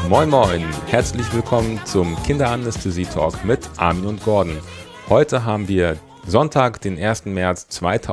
Moin Moin, herzlich willkommen zum Kinderanästhesie-Talk mit Armin und Gordon. Heute haben wir Sonntag, den 1. März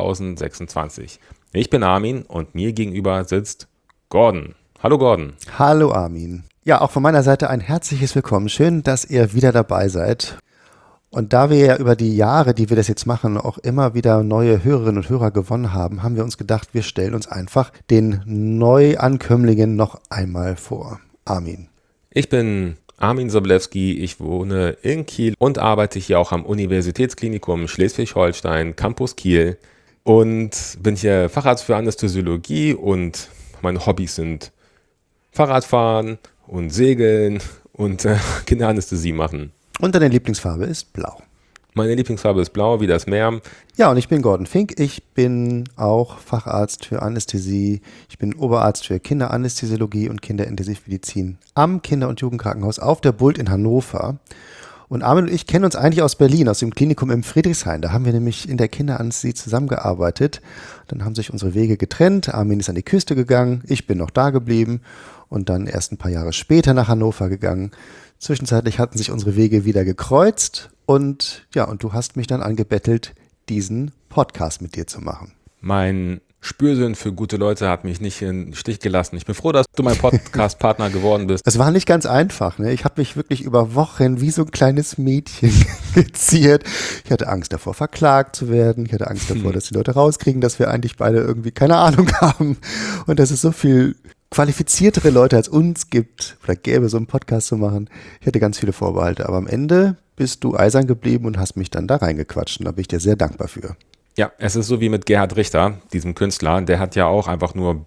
2026. Ich bin Armin und mir gegenüber sitzt Gordon. Hallo Gordon. Hallo Armin. Ja, auch von meiner Seite ein herzliches Willkommen. Schön, dass ihr wieder dabei seid. Und da wir ja über die Jahre, die wir das jetzt machen, auch immer wieder neue Hörerinnen und Hörer gewonnen haben, haben wir uns gedacht, wir stellen uns einfach den Neuankömmlingen noch einmal vor. Armin. Ich bin Armin Soblewski, ich wohne in Kiel und arbeite hier auch am Universitätsklinikum Schleswig-Holstein, Campus Kiel und bin hier Facharzt für Anästhesiologie und meine Hobbys sind Fahrradfahren und Segeln und Kinderanästhesie machen. Und deine Lieblingsfarbe ist blau. Meine Lieblingsfarbe ist blau, wie das Meer. Ja, und ich bin Gordon Fink. Ich bin auch Facharzt für Anästhesie. Ich bin Oberarzt für Kinderanästhesiologie und Kinderintensivmedizin am Kinder- und Jugendkrankenhaus auf der Bult in Hannover. Und Armin und ich kennen uns eigentlich aus Berlin, aus dem Klinikum im Friedrichshain. Da haben wir nämlich in der Kinderanästhesie zusammengearbeitet. Dann haben sich unsere Wege getrennt. Armin ist an die Küste gegangen, ich bin noch da geblieben und dann erst ein paar Jahre später nach Hannover gegangen. Zwischenzeitlich hatten sich unsere Wege wieder gekreuzt und ja, und du hast mich dann angebettelt, diesen Podcast mit dir zu machen. Mein Spürsinn für gute Leute hat mich nicht im Stich gelassen. Ich bin froh, dass du mein Podcast-Partner geworden bist. Es war nicht ganz einfach, ne? Ich habe mich wirklich über Wochen wie so ein kleines Mädchen geziert. Ich hatte Angst davor, verklagt zu werden. Ich hatte Angst davor, dass die Leute rauskriegen, dass wir eigentlich beide irgendwie keine Ahnung haben und dass es so viel qualifiziertere Leute als uns gibt oder gäbe, so einen Podcast zu machen. Ich hatte ganz viele Vorbehalte, aber am Ende bist du eisern geblieben und hast mich dann da reingequatscht und da bin ich dir sehr dankbar für. Ja, es ist so wie mit Gerhard Richter, diesem Künstler, der hat ja auch einfach nur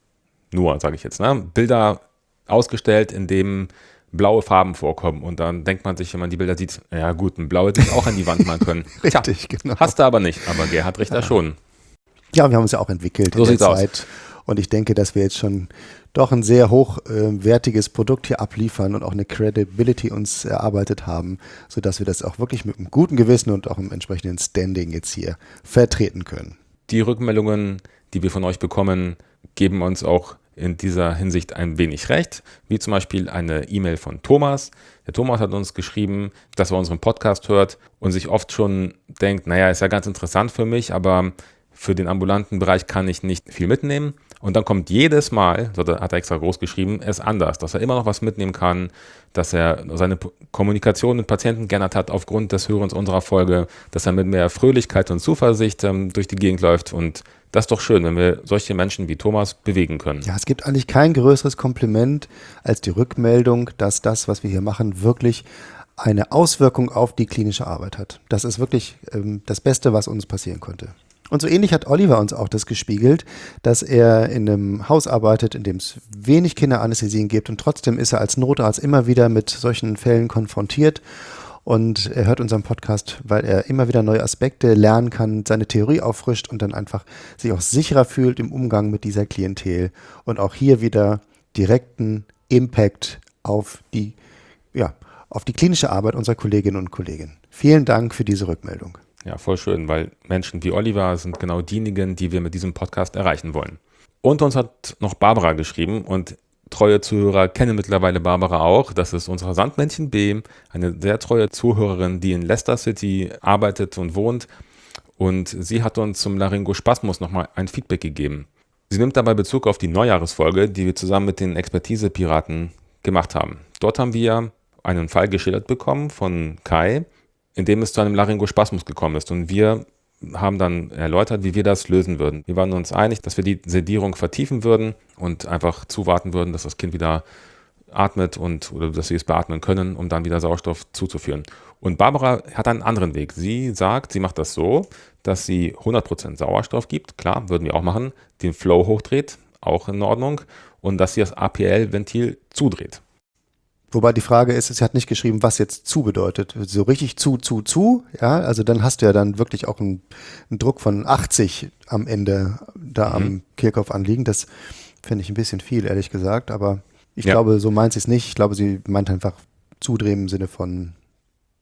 sage ich jetzt, ne, Bilder ausgestellt, in denen blaue Farben vorkommen und dann denkt man sich, wenn man die Bilder sieht, ja gut, ein blaues hätte ich auch an die Wand malen können. Richtig, Tja, genau. Hast du aber nicht, aber Gerhard Richter schon. Ja, wir haben uns ja auch entwickelt So in der sieht's aus. Zeit. Und ich denke, dass wir jetzt schon doch ein sehr hochwertiges Produkt hier abliefern und auch eine Credibility uns erarbeitet haben, sodass wir das auch wirklich mit einem guten Gewissen und auch einem entsprechenden Standing jetzt hier vertreten können. Die Rückmeldungen, die wir von euch bekommen, geben uns auch in dieser Hinsicht ein wenig recht, wie zum Beispiel eine E-Mail von Thomas. Der Thomas hat uns geschrieben, dass er unseren Podcast hört und sich oft schon denkt, naja, ist ja ganz interessant für mich, aber für den ambulanten Bereich kann ich nicht viel mitnehmen. Und dann kommt jedes Mal, so hat er extra groß geschrieben, es anders, dass er immer noch was mitnehmen kann, dass er seine Kommunikation mit Patienten geändert hat aufgrund des Hörens unserer Folge, dass er mit mehr Fröhlichkeit und Zuversicht durch die Gegend läuft. Und das ist doch schön, wenn wir solche Menschen wie Thomas bewegen können. Ja, es gibt eigentlich kein größeres Kompliment als die Rückmeldung, dass das, was wir hier machen, wirklich eine Auswirkung auf die klinische Arbeit hat. Das ist wirklich das Beste, was uns passieren konnte. Und so ähnlich hat Oliver uns auch das gespiegelt, dass er in einem Haus arbeitet, in dem es wenig Kinderanästhesien gibt und trotzdem ist er als Notarzt immer wieder mit solchen Fällen konfrontiert und er hört unseren Podcast, weil er immer wieder neue Aspekte lernen kann, seine Theorie auffrischt und dann einfach sich auch sicherer fühlt im Umgang mit dieser Klientel und auch hier wieder direkten Impact auf die klinische Arbeit unserer Kolleginnen und Kollegen. Vielen Dank für diese Rückmeldung. Ja, voll schön, weil Menschen wie Oliver sind genau diejenigen, die wir mit diesem Podcast erreichen wollen. Und uns hat noch Barbara geschrieben und treue Zuhörer kennen mittlerweile Barbara auch. Das ist unser Sandmännchen B, eine sehr treue Zuhörerin, die in Leicester City arbeitet und wohnt. Und sie hat uns zum Laryngospasmus nochmal ein Feedback gegeben. Sie nimmt dabei Bezug auf die Neujahresfolge, die wir zusammen mit den Expertise-Piraten gemacht haben. Dort haben wir einen Fall geschildert bekommen von Kai, in dem es zu einem Laryngospasmus gekommen ist. Und wir haben dann erläutert, wie wir das lösen würden. Wir waren uns einig, dass wir die Sedierung vertiefen würden und einfach zuwarten würden, dass das Kind wieder atmet oder dass sie es beatmen können, um dann wieder Sauerstoff zuzuführen. Und Barbara hat einen anderen Weg. Sie sagt, sie macht das so, dass sie 100% Sauerstoff gibt, klar, würden wir auch machen, den Flow hochdreht, auch in Ordnung, und dass sie das APL-Ventil zudreht. Wobei die Frage ist, sie hat nicht geschrieben, was jetzt zu bedeutet. So richtig zu, ja, also dann hast du ja dann wirklich auch einen Druck von 80 am Ende da am Kehlkopf anliegen. Das finde ich ein bisschen viel, ehrlich gesagt, aber ich glaube, so meint sie es nicht. Ich glaube, sie meint einfach zudrehen im Sinne von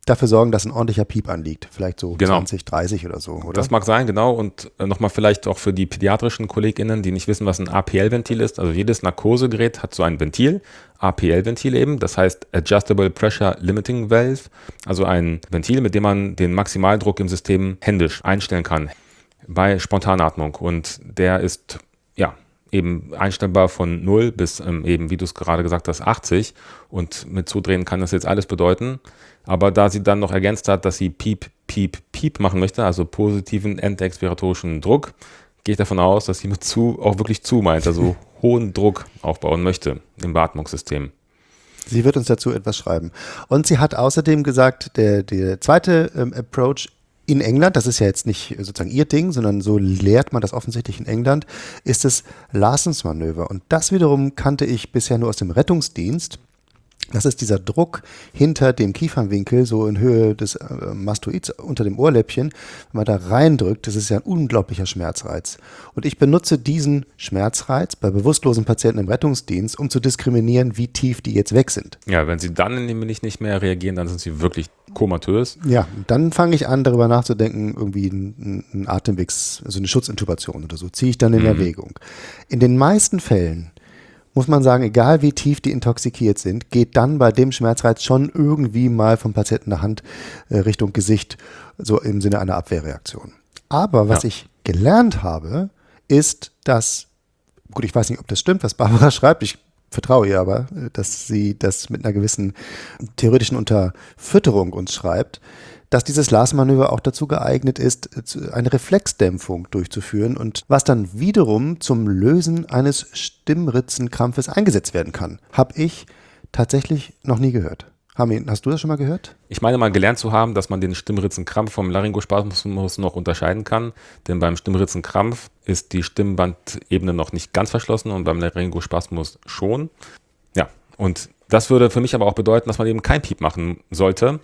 dafür sorgen, dass ein ordentlicher Piep anliegt. Vielleicht so Genau. 20, 30 oder so, oder? Das mag sein, genau. Und nochmal vielleicht auch für die pädiatrischen KollegInnen, die nicht wissen, was ein APL-Ventil ist. Also jedes Narkosegerät hat so ein Ventil, APL-Ventil eben. Das heißt Adjustable Pressure Limiting Valve. Also ein Ventil, mit dem man den Maximaldruck im System händisch einstellen kann bei Spontanatmung. Und der ist, ja, eben einstellbar von 0 bis eben, wie du es gerade gesagt hast, 80. Und mit Zudrehen kann das jetzt alles bedeuten. Aber da sie dann noch ergänzt hat, dass sie Piep, Piep, Piep machen möchte, also positiven endexpiratorischen Druck, gehe ich davon aus, dass sie mit zu auch wirklich zu meint, also hohen Druck aufbauen möchte im Beatmungssystem. Sie wird uns dazu etwas schreiben. Und sie hat außerdem gesagt, der zweite Approach in England, das ist ja jetzt nicht sozusagen ihr Ding, sondern so lehrt man das offensichtlich in England, ist das Larsens-Manöver. Und das wiederum kannte ich bisher nur aus dem Rettungsdienst. Das ist dieser Druck hinter dem Kiefernwinkel, so in Höhe des Mastoids unter dem Ohrläppchen. Wenn man da reindrückt, das ist ja ein unglaublicher Schmerzreiz. Und ich benutze diesen Schmerzreiz bei bewusstlosen Patienten im Rettungsdienst, um zu diskriminieren, wie tief die jetzt weg sind. Ja, wenn sie dann nämlich nicht mehr reagieren, dann sind sie wirklich komatös. Ja, dann fange ich an, darüber nachzudenken, irgendwie einen Atemwegs, also eine Schutzintubation oder so, ziehe ich dann in Erwägung. In den meisten Fällen muss man sagen, egal wie tief die intoxikiert sind, geht dann bei dem Schmerzreiz schon irgendwie mal vom Patienten eine Hand Richtung Gesicht, so im Sinne einer Abwehrreaktion. Aber was ich gelernt habe, ist, dass, gut, ich weiß nicht, ob das stimmt, was Barbara schreibt, ich vertraue ihr aber, dass sie das mit einer gewissen theoretischen Unterfütterung uns schreibt, dass dieses Lars-Manöver auch dazu geeignet ist, eine Reflexdämpfung durchzuführen und was dann wiederum zum Lösen eines Stimmritzenkrampfes eingesetzt werden kann. Habe ich tatsächlich noch nie gehört. Hast du das schon mal gehört? Ich meine mal gelernt zu haben, dass man den Stimmritzenkrampf vom Laryngospasmus noch unterscheiden kann, denn beim Stimmritzenkrampf ist die Stimmbandebene noch nicht ganz verschlossen und beim Laryngospasmus schon. Ja, und das würde für mich aber auch bedeuten, dass man eben kein Piep machen sollte,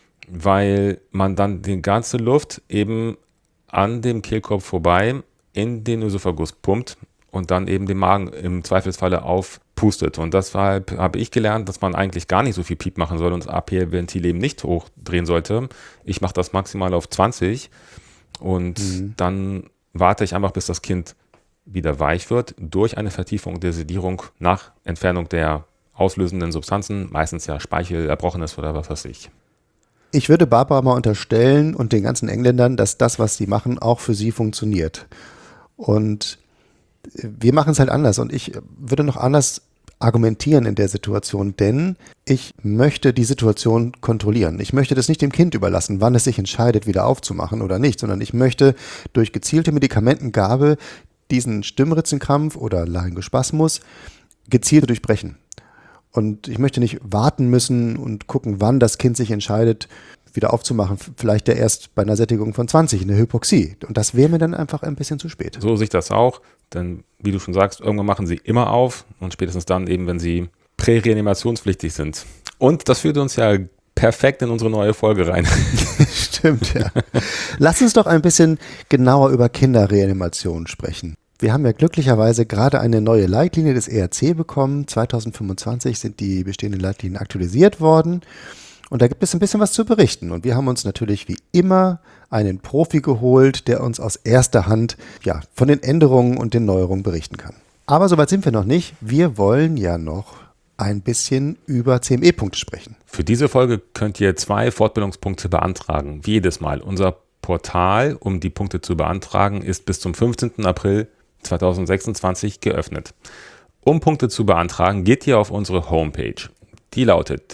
weil man dann die ganze Luft eben an dem Kehlkopf vorbei in den Ösophagus pumpt und dann eben den Magen im Zweifelsfalle aufpustet. Und deshalb habe ich gelernt, dass man eigentlich gar nicht so viel Piep machen soll und das APL-Ventil eben nicht hochdrehen sollte. Ich mache das maximal auf 20 und dann warte ich einfach, bis das Kind wieder weich wird durch eine Vertiefung der Sedierung nach Entfernung der auslösenden Substanzen, meistens ja Speichel, Erbrochenes oder was weiß ich. Ich würde Barbara mal unterstellen und den ganzen Engländern, dass das, was sie machen, auch für sie funktioniert. Und wir machen es halt anders. Und ich würde noch anders argumentieren in der Situation, denn ich möchte die Situation kontrollieren. Ich möchte das nicht dem Kind überlassen, wann es sich entscheidet, wieder aufzumachen oder nicht, sondern ich möchte durch gezielte Medikamentengabe diesen Stimmritzenkrampf oder Laryngospasmus gezielt durchbrechen. Und ich möchte nicht warten müssen und gucken, wann das Kind sich entscheidet, wieder aufzumachen. Vielleicht ja erst bei einer Sättigung von 20, eine Hypoxie. Und das wäre mir dann einfach ein bisschen zu spät. So sehe ich das auch, denn wie du schon sagst, irgendwann machen sie immer auf und spätestens dann eben, wenn sie präreanimationspflichtig sind. Und das führt uns ja perfekt in unsere neue Folge rein. Stimmt, ja. Lass uns doch ein bisschen genauer über Kinderreanimation sprechen. Wir haben ja glücklicherweise gerade eine neue Leitlinie des ERC bekommen. 2025 sind die bestehenden Leitlinien aktualisiert worden. Und da gibt es ein bisschen was zu berichten. Und wir haben uns natürlich wie immer einen Profi geholt, der uns aus erster Hand von den Änderungen und den Neuerungen berichten kann. Aber soweit sind wir noch nicht. Wir wollen ja noch ein bisschen über CME-Punkte sprechen. Für diese Folge könnt ihr 2 Fortbildungspunkte beantragen. Wie jedes Mal. Unser Portal, um die Punkte zu beantragen, ist bis zum 15. April 2026 geöffnet. Um Punkte zu beantragen, geht ihr auf unsere Homepage. Die lautet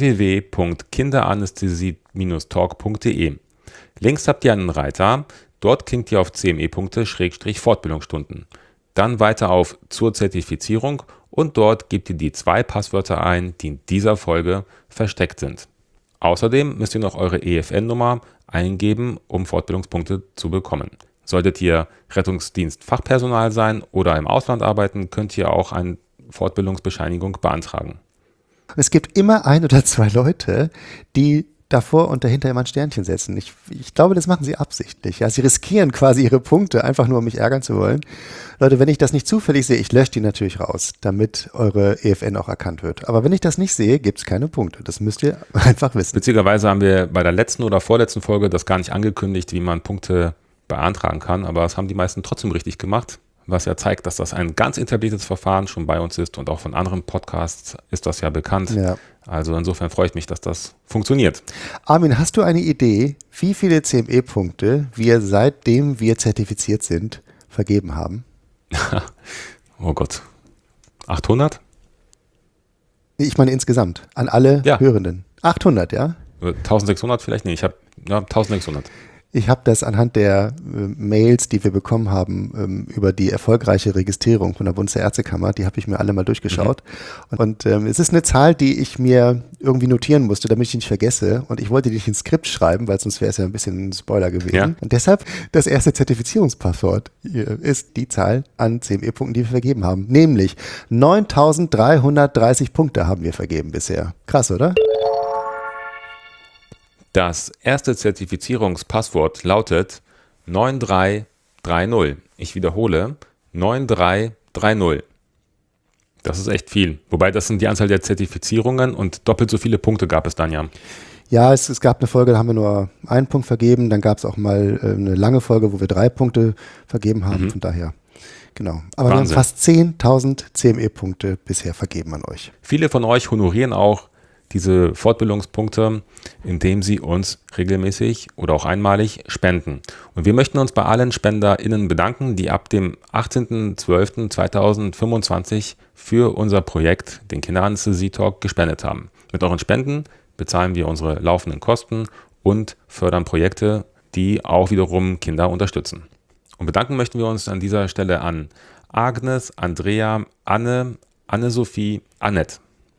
www.kinderanästhesie-talk.de. Links habt ihr einen Reiter, dort klickt ihr auf CME-Punkte/Fortbildungsstunden. Dann weiter auf zur Zertifizierung und dort gebt ihr die 2 Passwörter ein, die in dieser Folge versteckt sind. Außerdem müsst ihr noch eure EFN-Nummer eingeben, um Fortbildungspunkte zu bekommen. Solltet ihr Rettungsdienst-Fachpersonal sein oder im Ausland arbeiten, könnt ihr auch eine Fortbildungsbescheinigung beantragen. Es gibt immer 1 oder 2 Leute, die davor und dahinter immer ein Sternchen setzen. Ich glaube, das machen sie absichtlich. Ja, sie riskieren quasi ihre Punkte, einfach nur um mich ärgern zu wollen. Leute, wenn ich das nicht zufällig sehe, ich lösche die natürlich raus, damit eure EFN auch erkannt wird. Aber wenn ich das nicht sehe, gibt es keine Punkte. Das müsst ihr einfach wissen. Witzigerweise haben wir bei der letzten oder vorletzten Folge das gar nicht angekündigt, wie man Punkte beantragen kann, aber das haben die meisten trotzdem richtig gemacht, was ja zeigt, dass das ein ganz etabliertes Verfahren schon bei uns ist und auch von anderen Podcasts ist das ja bekannt. Ja. Also insofern freue ich mich, dass das funktioniert. Armin, hast du eine Idee, wie viele CME-Punkte wir seitdem wir zertifiziert sind, vergeben haben? Oh Gott. 800? Ich meine insgesamt, an alle Hörenden. 800, ja? 1600 vielleicht? Nee, ich habe 1600. Ich habe das anhand der Mails, die wir bekommen haben, über die erfolgreiche Registrierung von der Bundesärztekammer, die habe ich mir alle mal durchgeschaut. Und es ist eine Zahl, die ich mir irgendwie notieren musste, damit ich die nicht vergesse. Und ich wollte die nicht ins Skript schreiben, weil sonst wäre es ja ein bisschen ein Spoiler gewesen. Ja. Und deshalb das erste Zertifizierungspasswort ist die Zahl an CME-Punkten, die wir vergeben haben. Nämlich 9.330 Punkte haben wir vergeben bisher. Krass, oder? Das erste Zertifizierungspasswort lautet 9330. Ich wiederhole, 9330. Das ist echt viel. Wobei das sind die Anzahl der Zertifizierungen und doppelt so viele Punkte gab es dann ja. Ja, es gab eine Folge, da haben wir nur einen Punkt vergeben. Dann gab es auch mal eine lange Folge, wo wir 3 Punkte vergeben haben. Von daher, genau. Aber wir haben fast 10.000 CME-Punkte bisher vergeben an euch. Viele von euch honorieren auch diese Fortbildungspunkte, indem sie uns regelmäßig oder auch einmalig spenden. Und wir möchten uns bei allen SpenderInnen bedanken, die ab dem 18.12.2025 für unser Projekt, den Kinderanästhesie-Talk, gespendet haben. Mit euren Spenden bezahlen wir unsere laufenden Kosten und fördern Projekte, die auch wiederum Kinder unterstützen. Und bedanken möchten wir uns an dieser Stelle an Agnes, Andrea, Anne, Anne-Sophie, Annette,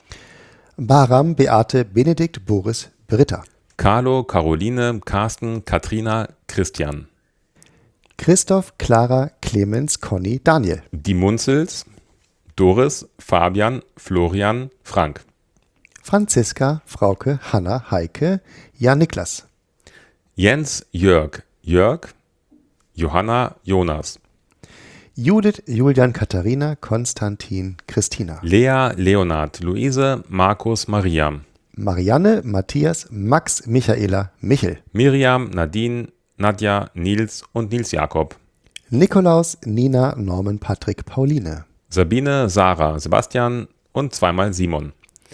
Baram, Beate, Benedikt, Boris, Britta. Carlo, Caroline, Carsten, Katrina, Christian. Christoph, Clara, Clemens, Conny, Daniel. Die Munzels, Doris, Fabian, Florian, Frank. Franziska, Frauke, Hanna, Heike, Jan Niklas. Jens, Jörg, Jörg, Johanna, Jonas. Judith, Julian, Katharina, Konstantin, Christina. Lea, Leonard, Luise, Markus, Maria. Marianne, Matthias, Max, Michaela, Michel. Miriam, Nadine, Nadja, Nils und Nils Jakob. Nikolaus, Nina, Norman, Patrick, Pauline. Sabine, Sarah, Sebastian und zweimal Simon.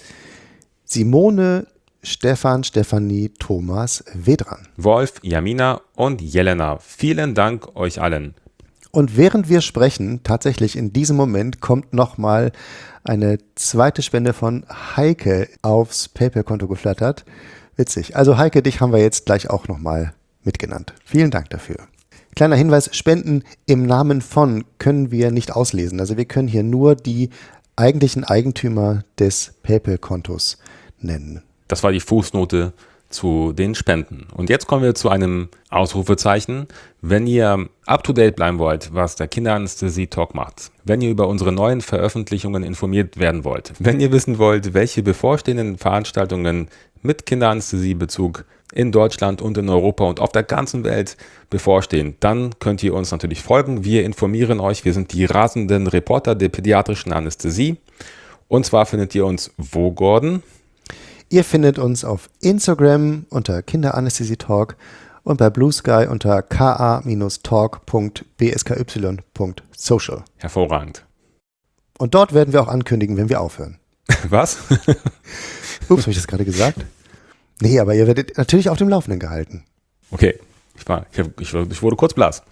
Simone, Stefan, Stefanie, Thomas, Vedran. Wolf, Jamina und Jelena. Vielen Dank euch allen. Und während wir sprechen, tatsächlich in diesem Moment kommt nochmal eine zweite Spende von Heike aufs PayPal-Konto geflattert. Witzig. Also Heike, dich haben wir jetzt gleich auch nochmal mitgenannt. Vielen Dank dafür. Kleiner Hinweis, Spenden im Namen von können wir nicht auslesen. Also wir können hier nur die eigentlichen Eigentümer des PayPal-Kontos nennen. Das war die Fußnote zu den Spenden. Und jetzt kommen wir zu einem Ausrufezeichen. Wenn ihr up-to-date bleiben wollt, was der Kinderanästhesie-Talk macht, wenn ihr über unsere neuen Veröffentlichungen informiert werden wollt, wenn ihr wissen wollt, welche bevorstehenden Veranstaltungen mit Kinderanästhesiebezug in Deutschland und in Europa und auf der ganzen Welt bevorstehen, dann könnt ihr uns natürlich folgen. Wir informieren euch. Wir sind die rasenden Reporter der pädiatrischen Anästhesie. Und zwar findet ihr uns wo, Gordon? Ihr findet uns auf Instagram unter Kinderanästhesie-Talk und bei Blue Sky unter ka-talk.bsky.social. Hervorragend. Und dort werden wir auch ankündigen, wenn wir aufhören. Was? Ups, habe ich das gerade gesagt? Nee, aber ihr werdet natürlich auf dem Laufenden gehalten. Okay, ich wurde kurz blass.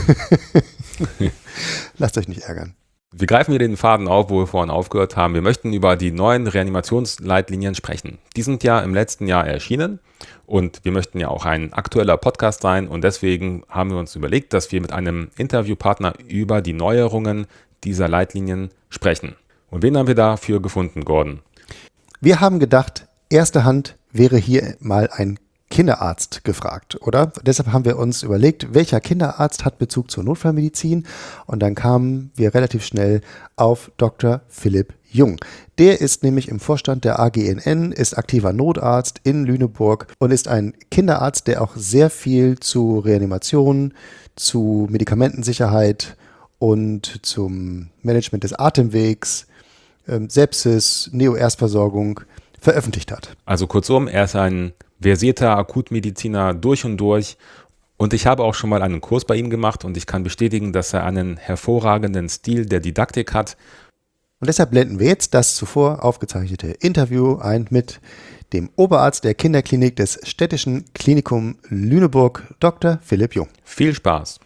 Lasst euch nicht ärgern. Wir greifen hier den Faden auf, wo wir vorhin aufgehört haben. Wir möchten über die neuen Reanimationsleitlinien sprechen. Die sind ja im letzten Jahr erschienen und wir möchten ja auch ein aktueller Podcast sein und deswegen haben wir uns überlegt, dass wir mit einem Interviewpartner über die Neuerungen dieser Leitlinien sprechen. Und wen haben wir dafür gefunden, Gordon? Wir haben gedacht, erste Hand wäre hier mal ein Kinderarzt gefragt, oder? Deshalb haben wir uns überlegt, welcher Kinderarzt hat Bezug zur Notfallmedizin? Und dann kamen wir relativ schnell auf Dr. Philipp Jung. Der ist nämlich im Vorstand der AGNN, ist aktiver Notarzt in Lüneburg und ist ein Kinderarzt, der auch sehr viel zu Reanimation, zu Medikamentensicherheit und zum Management des Atemwegs, Sepsis, Neo-Erstversorgung veröffentlicht hat. Also kurzum, er ist ein versierter Akutmediziner durch und durch. Und ich habe auch schon mal einen Kurs bei ihm gemacht und ich kann bestätigen, dass er einen hervorragenden Stil der Didaktik hat. Und deshalb blenden wir jetzt das zuvor aufgezeichnete Interview ein mit dem Oberarzt der Kinderklinik des Städtischen Klinikum Lüneburg, Dr. Philipp Jung. Viel Spaß!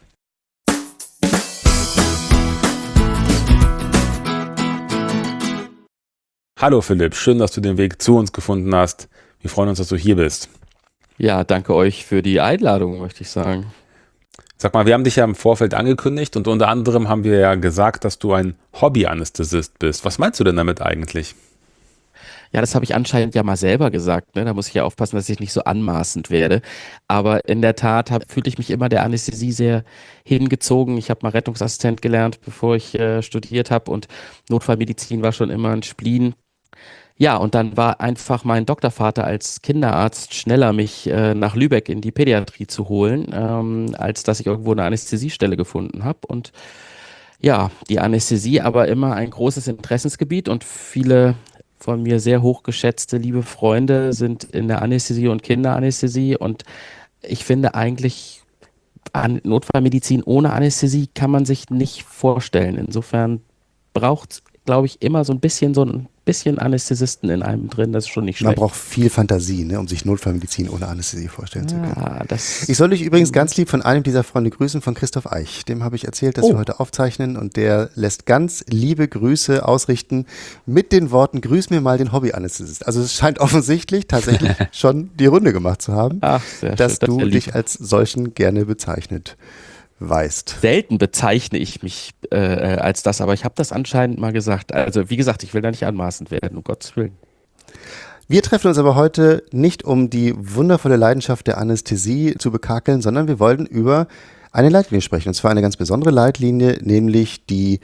Hallo Philipp, schön, dass du den Weg zu uns gefunden hast. Wir freuen uns, dass du hier bist. Ja, danke euch für die Einladung, möchte ich sagen. Sag mal, wir haben dich ja im Vorfeld angekündigt und unter anderem haben wir ja gesagt, dass du ein Hobby-Anästhesist bist. Was meinst du denn damit eigentlich? Ja, das habe ich anscheinend ja mal selber gesagt, ne? Da muss ich ja aufpassen, dass ich nicht so anmaßend werde. Aber in der Tat fühlte ich mich immer der Anästhesie sehr hingezogen. Ich habe mal Rettungsassistent gelernt, bevor ich studiert habe, und Notfallmedizin war schon immer ein Spleen. Ja, und dann war einfach mein Doktorvater als Kinderarzt schneller, mich nach Lübeck in die Pädiatrie zu holen, als dass ich irgendwo eine Anästhesiestelle gefunden habe. Und ja, die Anästhesie aber immer ein großes Interessensgebiet, und viele von mir sehr hochgeschätzte, liebe Freunde sind in der Anästhesie und Kinderanästhesie, und ich finde eigentlich, Notfallmedizin ohne Anästhesie kann man sich nicht vorstellen. Insofern braucht es, glaube ich, immer so ein bisschen Anästhesisten in einem drin, das ist schon nicht Man schlecht. braucht viel Fantasie, ne, um sich Notfallmedizin ohne Anästhesie vorstellen zu können. Ja, Ich soll dich übrigens ganz lieb von einem dieser Freunde grüßen, von Christoph Eich. Dem habe ich erzählt, dass wir heute aufzeichnen, und der lässt ganz liebe Grüße ausrichten mit den Worten: Grüß mir mal den Hobby-Anästhesist. Also es scheint offensichtlich tatsächlich schon die Runde gemacht zu haben, Ach, sehr dass schön, das ist du ja lieb. dich als solchen gerne bezeichnet weißt. Selten bezeichne ich mich als das, aber ich habe das anscheinend mal gesagt. Also wie gesagt, ich will da nicht anmaßend werden, um Gottes Willen. Wir treffen uns aber heute nicht, um die wundervolle Leidenschaft der Anästhesie zu bekakeln, sondern wir wollten über eine Leitlinie sprechen. Und zwar eine ganz besondere Leitlinie, nämlich die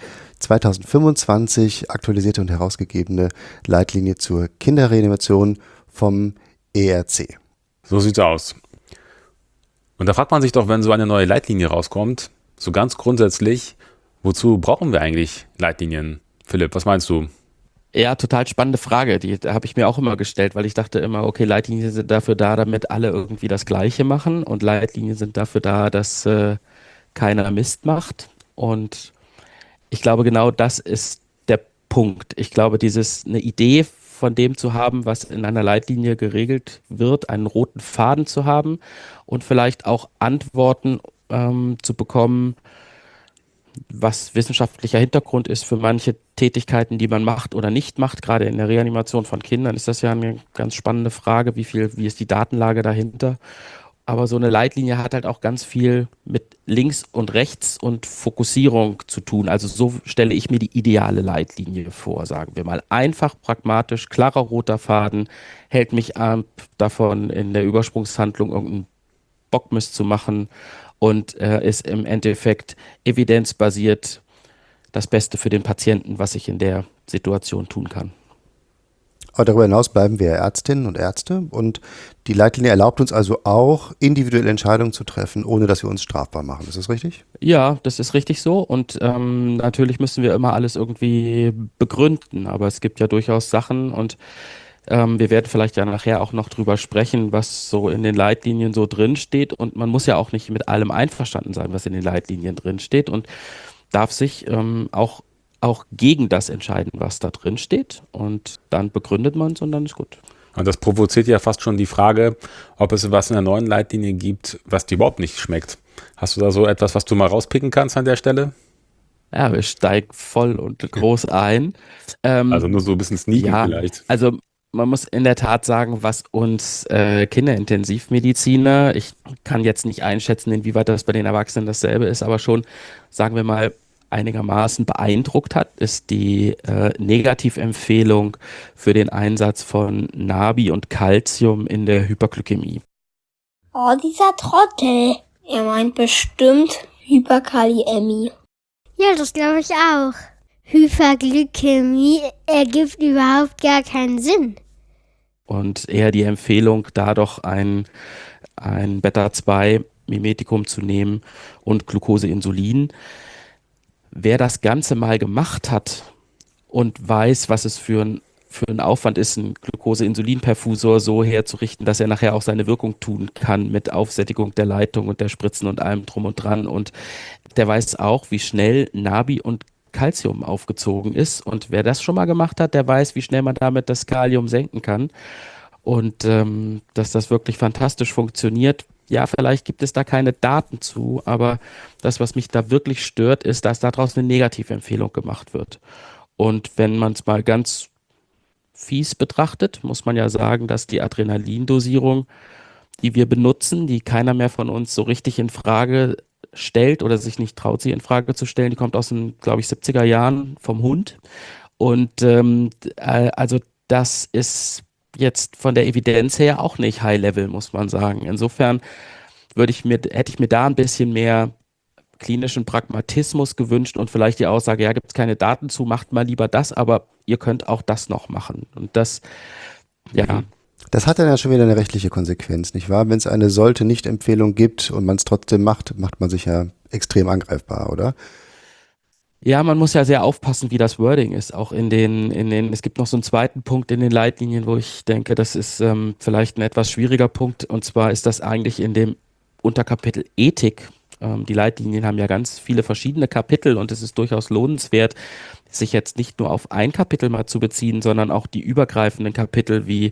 2025 aktualisierte und herausgegebene Leitlinie zur Kinderreanimation vom ERC. So sieht's aus. Und da fragt man sich doch, wenn so eine neue Leitlinie rauskommt, so ganz grundsätzlich, wozu brauchen wir eigentlich Leitlinien? Philipp, was meinst du? Ja, total spannende Frage. Die habe ich mir auch immer gestellt, weil ich dachte immer, okay, Leitlinien sind dafür da, damit alle irgendwie das Gleiche machen, und Leitlinien sind dafür da, dass keiner Mist macht. Und ich glaube, genau das ist der Punkt. Ich glaube, eine Idee von dem zu haben, was in einer Leitlinie geregelt wird, einen roten Faden zu haben und vielleicht auch Antworten zu bekommen, was wissenschaftlicher Hintergrund ist für manche Tätigkeiten, die man macht oder nicht macht. Gerade in der Reanimation von Kindern ist das ja eine ganz spannende Frage, wie ist die Datenlage dahinter? Aber so eine Leitlinie hat halt auch ganz viel mit links und rechts und Fokussierung zu tun. Also so stelle ich mir die ideale Leitlinie vor, sagen wir mal. Einfach, pragmatisch, klarer roter Faden, hält mich ab davon, in der Übersprungshandlung irgendeinen Bockmist zu machen, und ist im Endeffekt evidenzbasiert das Beste für den Patienten, was ich in der Situation tun kann. Aber darüber hinaus bleiben wir Ärztinnen und Ärzte, und die Leitlinie erlaubt uns also auch, individuelle Entscheidungen zu treffen, ohne dass wir uns strafbar machen. Ist das richtig? Ja, das ist richtig so, und natürlich müssen wir immer alles irgendwie begründen, aber es gibt ja durchaus Sachen, und wir werden vielleicht ja nachher auch noch drüber sprechen, was so in den Leitlinien so drin steht, und man muss ja auch nicht mit allem einverstanden sein, was in den Leitlinien drin steht, und darf sich auch gegen das entscheiden, was da drin steht, und dann begründet man es und dann ist gut. Und das provoziert ja fast schon die Frage, ob es was in der neuen Leitlinie gibt, was dir überhaupt nicht schmeckt. Hast du da so etwas, was du mal rauspicken kannst an der Stelle? Ja, wir steigen voll und groß ein. Also nur so ein bisschen sneaky Ja, vielleicht. also man muss in der Tat sagen, was uns Kinderintensivmediziner, ich kann jetzt nicht einschätzen, inwieweit das bei den Erwachsenen dasselbe ist, aber schon, sagen wir mal, einigermaßen beeindruckt hat, ist die Negativempfehlung für den Einsatz von Nabi und Calcium in der Hyperglykämie. Oh, dieser Trottel. Er meint bestimmt Hyperkaliämie. Ja, das glaube ich auch. Hyperglykämie ergibt überhaupt gar keinen Sinn. Und eher die Empfehlung, da doch ein Beta-2-Mimetikum zu nehmen und Glukoseinsulin. Wer das Ganze mal gemacht hat und weiß, was es für ein Aufwand ist, einen Glucose-Insulin-Perfusor so herzurichten, dass er nachher auch seine Wirkung tun kann mit Aufsättigung der Leitung und der Spritzen und allem drum und dran. Und der weiß auch, wie schnell Nabi und Calcium aufgezogen ist. Und wer das schon mal gemacht hat, der weiß, wie schnell man damit das Kalium senken kann. Und dass das wirklich fantastisch funktioniert. Ja, vielleicht gibt es da keine Daten zu, aber das, was mich da wirklich stört, ist, dass daraus eine Negativempfehlung gemacht wird. Und wenn man es mal ganz fies betrachtet, muss man ja sagen, dass die Adrenalindosierung, die wir benutzen, die keiner mehr von uns so richtig in Frage stellt oder sich nicht traut, sie in Frage zu stellen, die kommt aus den, glaube ich, 70er Jahren vom Hund. Und also das ist jetzt von der Evidenz her auch nicht High Level, muss man sagen. Insofern hätte ich mir da ein bisschen mehr klinischen Pragmatismus gewünscht und vielleicht die Aussage, ja, gibt es keine Daten zu, macht mal lieber das, aber ihr könnt auch das noch machen. Und das, ja. Das hat dann ja schon wieder eine rechtliche Konsequenz, nicht wahr? Wenn es eine Sollte-Nicht-Empfehlung gibt und man es trotzdem macht, macht man sich ja extrem angreifbar, oder? Ja, man muss ja sehr aufpassen, wie das Wording ist. Auch es gibt noch so einen zweiten Punkt in den Leitlinien, wo ich denke, das ist vielleicht ein etwas schwieriger Punkt. Und zwar ist das eigentlich in dem Unterkapitel Ethik. Die Leitlinien haben ja ganz viele verschiedene Kapitel und es ist durchaus lohnenswert, sich jetzt nicht nur auf ein Kapitel mal zu beziehen, sondern auch die übergreifenden Kapitel wie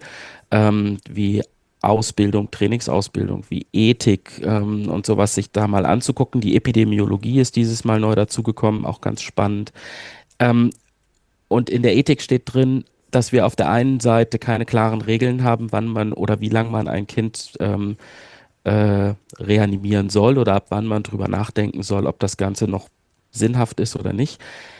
Ausbildung, Trainingsausbildung, wie Ethik und sowas sich da mal anzugucken. Die Epidemiologie ist dieses Mal neu dazugekommen, auch ganz spannend. Und in der Ethik steht drin, dass wir auf der einen Seite keine klaren Regeln haben, wann man oder wie lange man ein Kind reanimieren soll oder ab wann man drüber nachdenken soll, ob das Ganze noch sinnhaft ist oder nicht.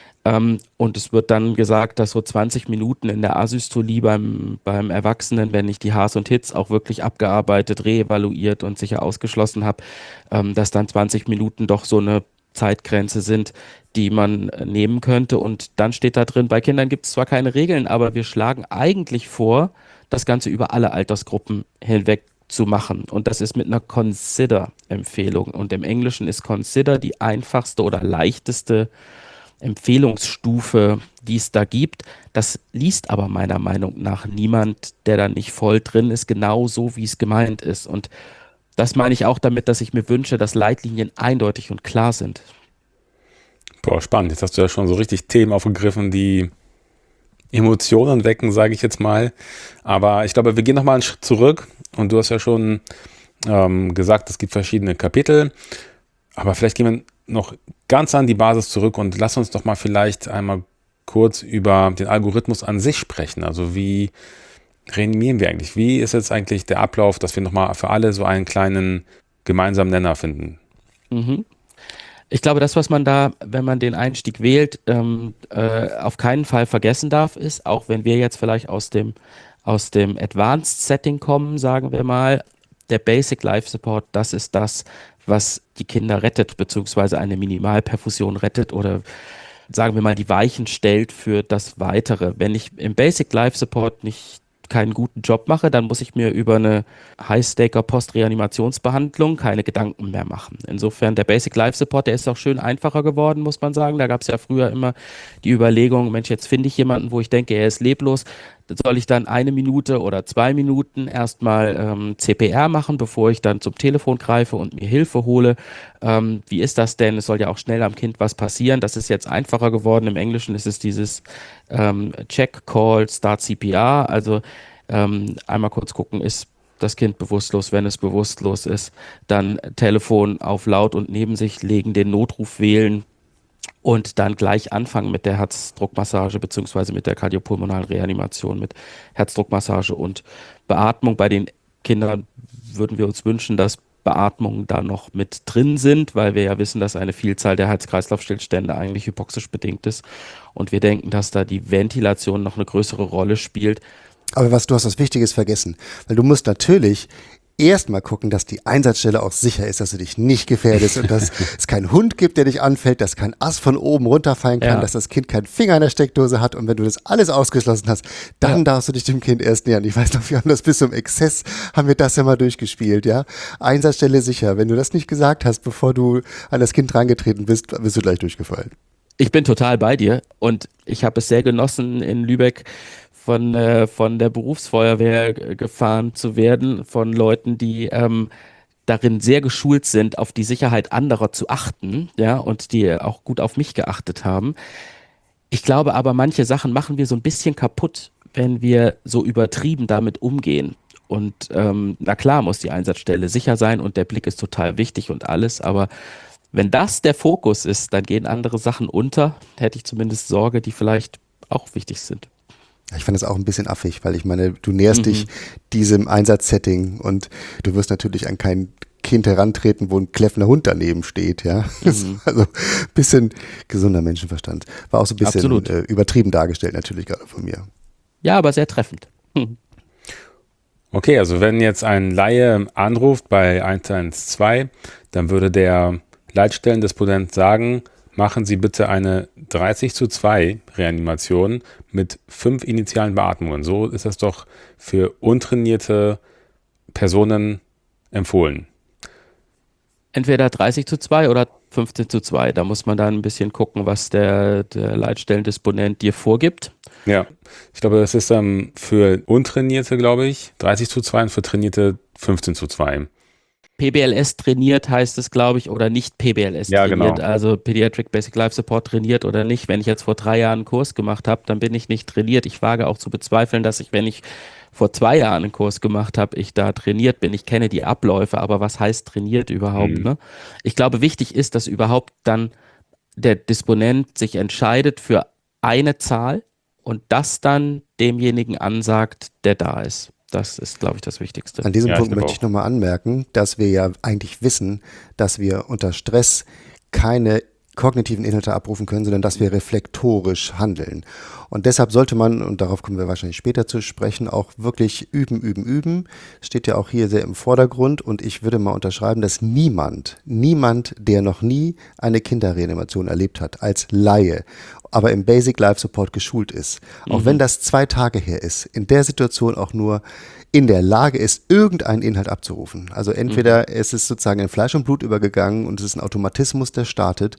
Und es wird dann gesagt, dass so 20 Minuten in der Asystolie beim Erwachsenen, wenn ich die Haars und Hits auch wirklich abgearbeitet, reevaluiert und sicher ausgeschlossen habe, dass dann 20 Minuten doch so eine Zeitgrenze sind, die man nehmen könnte. Und dann steht da drin, bei Kindern gibt es zwar keine Regeln, aber wir schlagen eigentlich vor, das Ganze über alle Altersgruppen hinweg zu machen. Und das ist mit einer Consider-Empfehlung. Und im Englischen ist Consider die einfachste oder leichteste Empfehlungsstufe, die es da gibt. Das liest aber meiner Meinung nach niemand, der da nicht voll drin ist, genau so, wie es gemeint ist. Und das meine ich auch damit, dass ich mir wünsche, dass Leitlinien eindeutig und klar sind. Boah, spannend. Jetzt hast du ja schon so richtig Themen aufgegriffen, die Emotionen wecken, sage ich jetzt mal. Aber ich glaube, wir gehen nochmal einen Schritt zurück. Und du hast ja schon gesagt, es gibt verschiedene Kapitel. Aber vielleicht gehen wir noch ganz an die Basis zurück und lass uns doch mal vielleicht einmal kurz über den Algorithmus an sich sprechen. Also wie reanimieren wir eigentlich? Wie ist jetzt eigentlich der Ablauf, dass wir nochmal für alle so einen kleinen gemeinsamen Nenner finden? Mhm. Ich glaube, das, was man da, wenn man den Einstieg wählt, auf keinen Fall vergessen darf, ist, auch wenn wir jetzt vielleicht aus dem Advanced Setting kommen, sagen wir mal, der Basic Life Support, das ist das, was die Kinder rettet, beziehungsweise eine Minimalperfusion rettet oder sagen wir mal die Weichen stellt für das Weitere. Wenn ich im Basic Life Support keinen guten Job mache, dann muss ich mir über eine High-Staker Post-Reanimationsbehandlung keine Gedanken mehr machen. Insofern der Basic Life Support, der ist auch schön einfacher geworden, muss man sagen. Da gab es ja früher immer die Überlegung, Mensch, jetzt finde ich jemanden, wo ich denke, er ist leblos. Soll ich dann 1 Minute oder 2 Minuten erstmal CPR machen, bevor ich dann zum Telefon greife und mir Hilfe hole? Wie ist das denn? Es soll ja auch schnell am Kind was passieren. Das ist jetzt einfacher geworden. Im Englischen ist es dieses Check, Call, Start CPR. Also einmal kurz gucken, ist das Kind bewusstlos? Wenn es bewusstlos ist, dann Telefon auf laut und neben sich legen, den Notruf wählen. Und dann gleich anfangen mit der Herzdruckmassage beziehungsweise mit der kardiopulmonalen Reanimation, mit Herzdruckmassage und Beatmung. Bei den Kindern würden wir uns wünschen, dass Beatmungen da noch mit drin sind, weil wir ja wissen, dass eine Vielzahl der Herz-Kreislauf-Stillstände eigentlich hypoxisch bedingt ist. Und wir denken, dass da die Ventilation noch eine größere Rolle spielt. Aber du hast was Wichtiges vergessen, weil du musst natürlich erstmal gucken, dass die Einsatzstelle auch sicher ist, dass du dich nicht gefährdest und dass es keinen Hund gibt, der dich anfällt, dass kein Ast von oben runterfallen kann, dass das Kind keinen Finger in der Steckdose hat und wenn du das alles ausgeschlossen hast, dann darfst du dich dem Kind erst nähern. Ich weiß noch, wir haben das bis zum Exzess, haben wir das ja mal durchgespielt, ja. Einsatzstelle sicher. Wenn du das nicht gesagt hast, bevor du an das Kind rangetreten bist, bist du gleich durchgefallen. Ich bin total bei dir und ich habe es sehr genossen, in Lübeck von der Berufsfeuerwehr gefahren zu werden, von Leuten, die darin sehr geschult sind, auf die Sicherheit anderer zu achten, ja, und die auch gut auf mich geachtet haben. Ich glaube aber, manche Sachen machen wir so ein bisschen kaputt, wenn wir so übertrieben damit umgehen. Und na klar muss die Einsatzstelle sicher sein und der Blick ist total wichtig und alles, aber wenn das der Fokus ist, dann gehen andere Sachen unter, hätte ich zumindest Sorge, die vielleicht auch wichtig sind. Ich fand das auch ein bisschen affig, weil ich meine, du näherst dich diesem Einsatzsetting und du wirst natürlich an kein Kind herantreten, wo ein kläffender Hund daneben steht, ja. Also ein bisschen gesunder Menschenverstand. War auch so ein bisschen übertrieben dargestellt natürlich gerade von mir. Ja, aber sehr treffend. Okay, also wenn jetzt ein Laie anruft bei 112, dann würde der Leitstellendisponent sagen, machen Sie bitte eine 30:2 Reanimation mit 5 initialen Beatmungen. So ist das doch für untrainierte Personen empfohlen. Entweder 30:2 oder 15:2. Da muss man dann ein bisschen gucken, was der Leitstellendisponent dir vorgibt. Ja, ich glaube, das ist für Untrainierte, glaube ich, 30:2 und für Trainierte 15:2. PBLS trainiert heißt es, glaube ich, oder nicht PBLS trainiert, genau. Also Pediatric Basic Life Support trainiert oder nicht. Wenn ich jetzt vor 3 Jahren einen Kurs gemacht habe, dann bin ich nicht trainiert. Ich wage auch zu bezweifeln, dass wenn ich vor 2 Jahren einen Kurs gemacht habe, ich da trainiert bin. Ich kenne die Abläufe, aber was heißt trainiert überhaupt? Ne? Ich glaube, wichtig ist, dass überhaupt dann der Disponent sich entscheidet für eine Zahl und das dann demjenigen ansagt, der da ist. Das ist, glaube ich, das Wichtigste. An diesem Punkt möchte ich nochmal anmerken, dass wir ja eigentlich wissen, dass wir unter Stress keine kognitiven Inhalte abrufen können, sondern dass wir reflektorisch handeln. Und deshalb sollte man, und darauf kommen wir wahrscheinlich später zu sprechen, auch wirklich üben. Steht ja auch hier sehr im Vordergrund und ich würde mal unterschreiben, dass niemand, der noch nie eine Kinderreanimation erlebt hat, als Laie, aber im Basic Life Support geschult ist, auch wenn das 2 Tage her ist, in der Situation auch nur in der Lage ist, irgendeinen Inhalt abzurufen. Also entweder es ist sozusagen in Fleisch und Blut übergegangen und es ist ein Automatismus, der startet,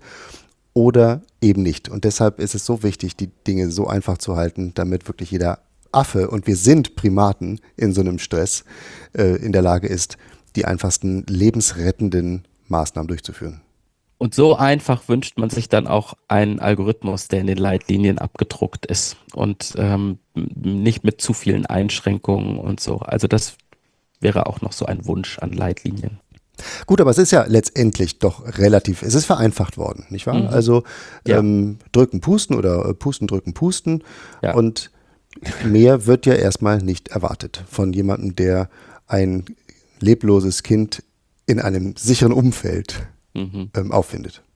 oder eben nicht. Und deshalb ist es so wichtig, die Dinge so einfach zu halten, damit wirklich jeder Affe, und wir sind Primaten in so einem Stress, in der Lage ist, die einfachsten lebensrettenden Maßnahmen durchzuführen. Und so einfach wünscht man sich dann auch einen Algorithmus, der in den Leitlinien abgedruckt ist und nicht mit zu vielen Einschränkungen und so. Also das wäre auch noch so ein Wunsch an Leitlinien. Gut, aber es ist ja letztendlich doch es ist vereinfacht worden, nicht wahr? Also drücken, pusten oder pusten, drücken, pusten und mehr wird ja erstmal nicht erwartet von jemandem, der ein lebloses Kind in einem sicheren Umfeld auffindet.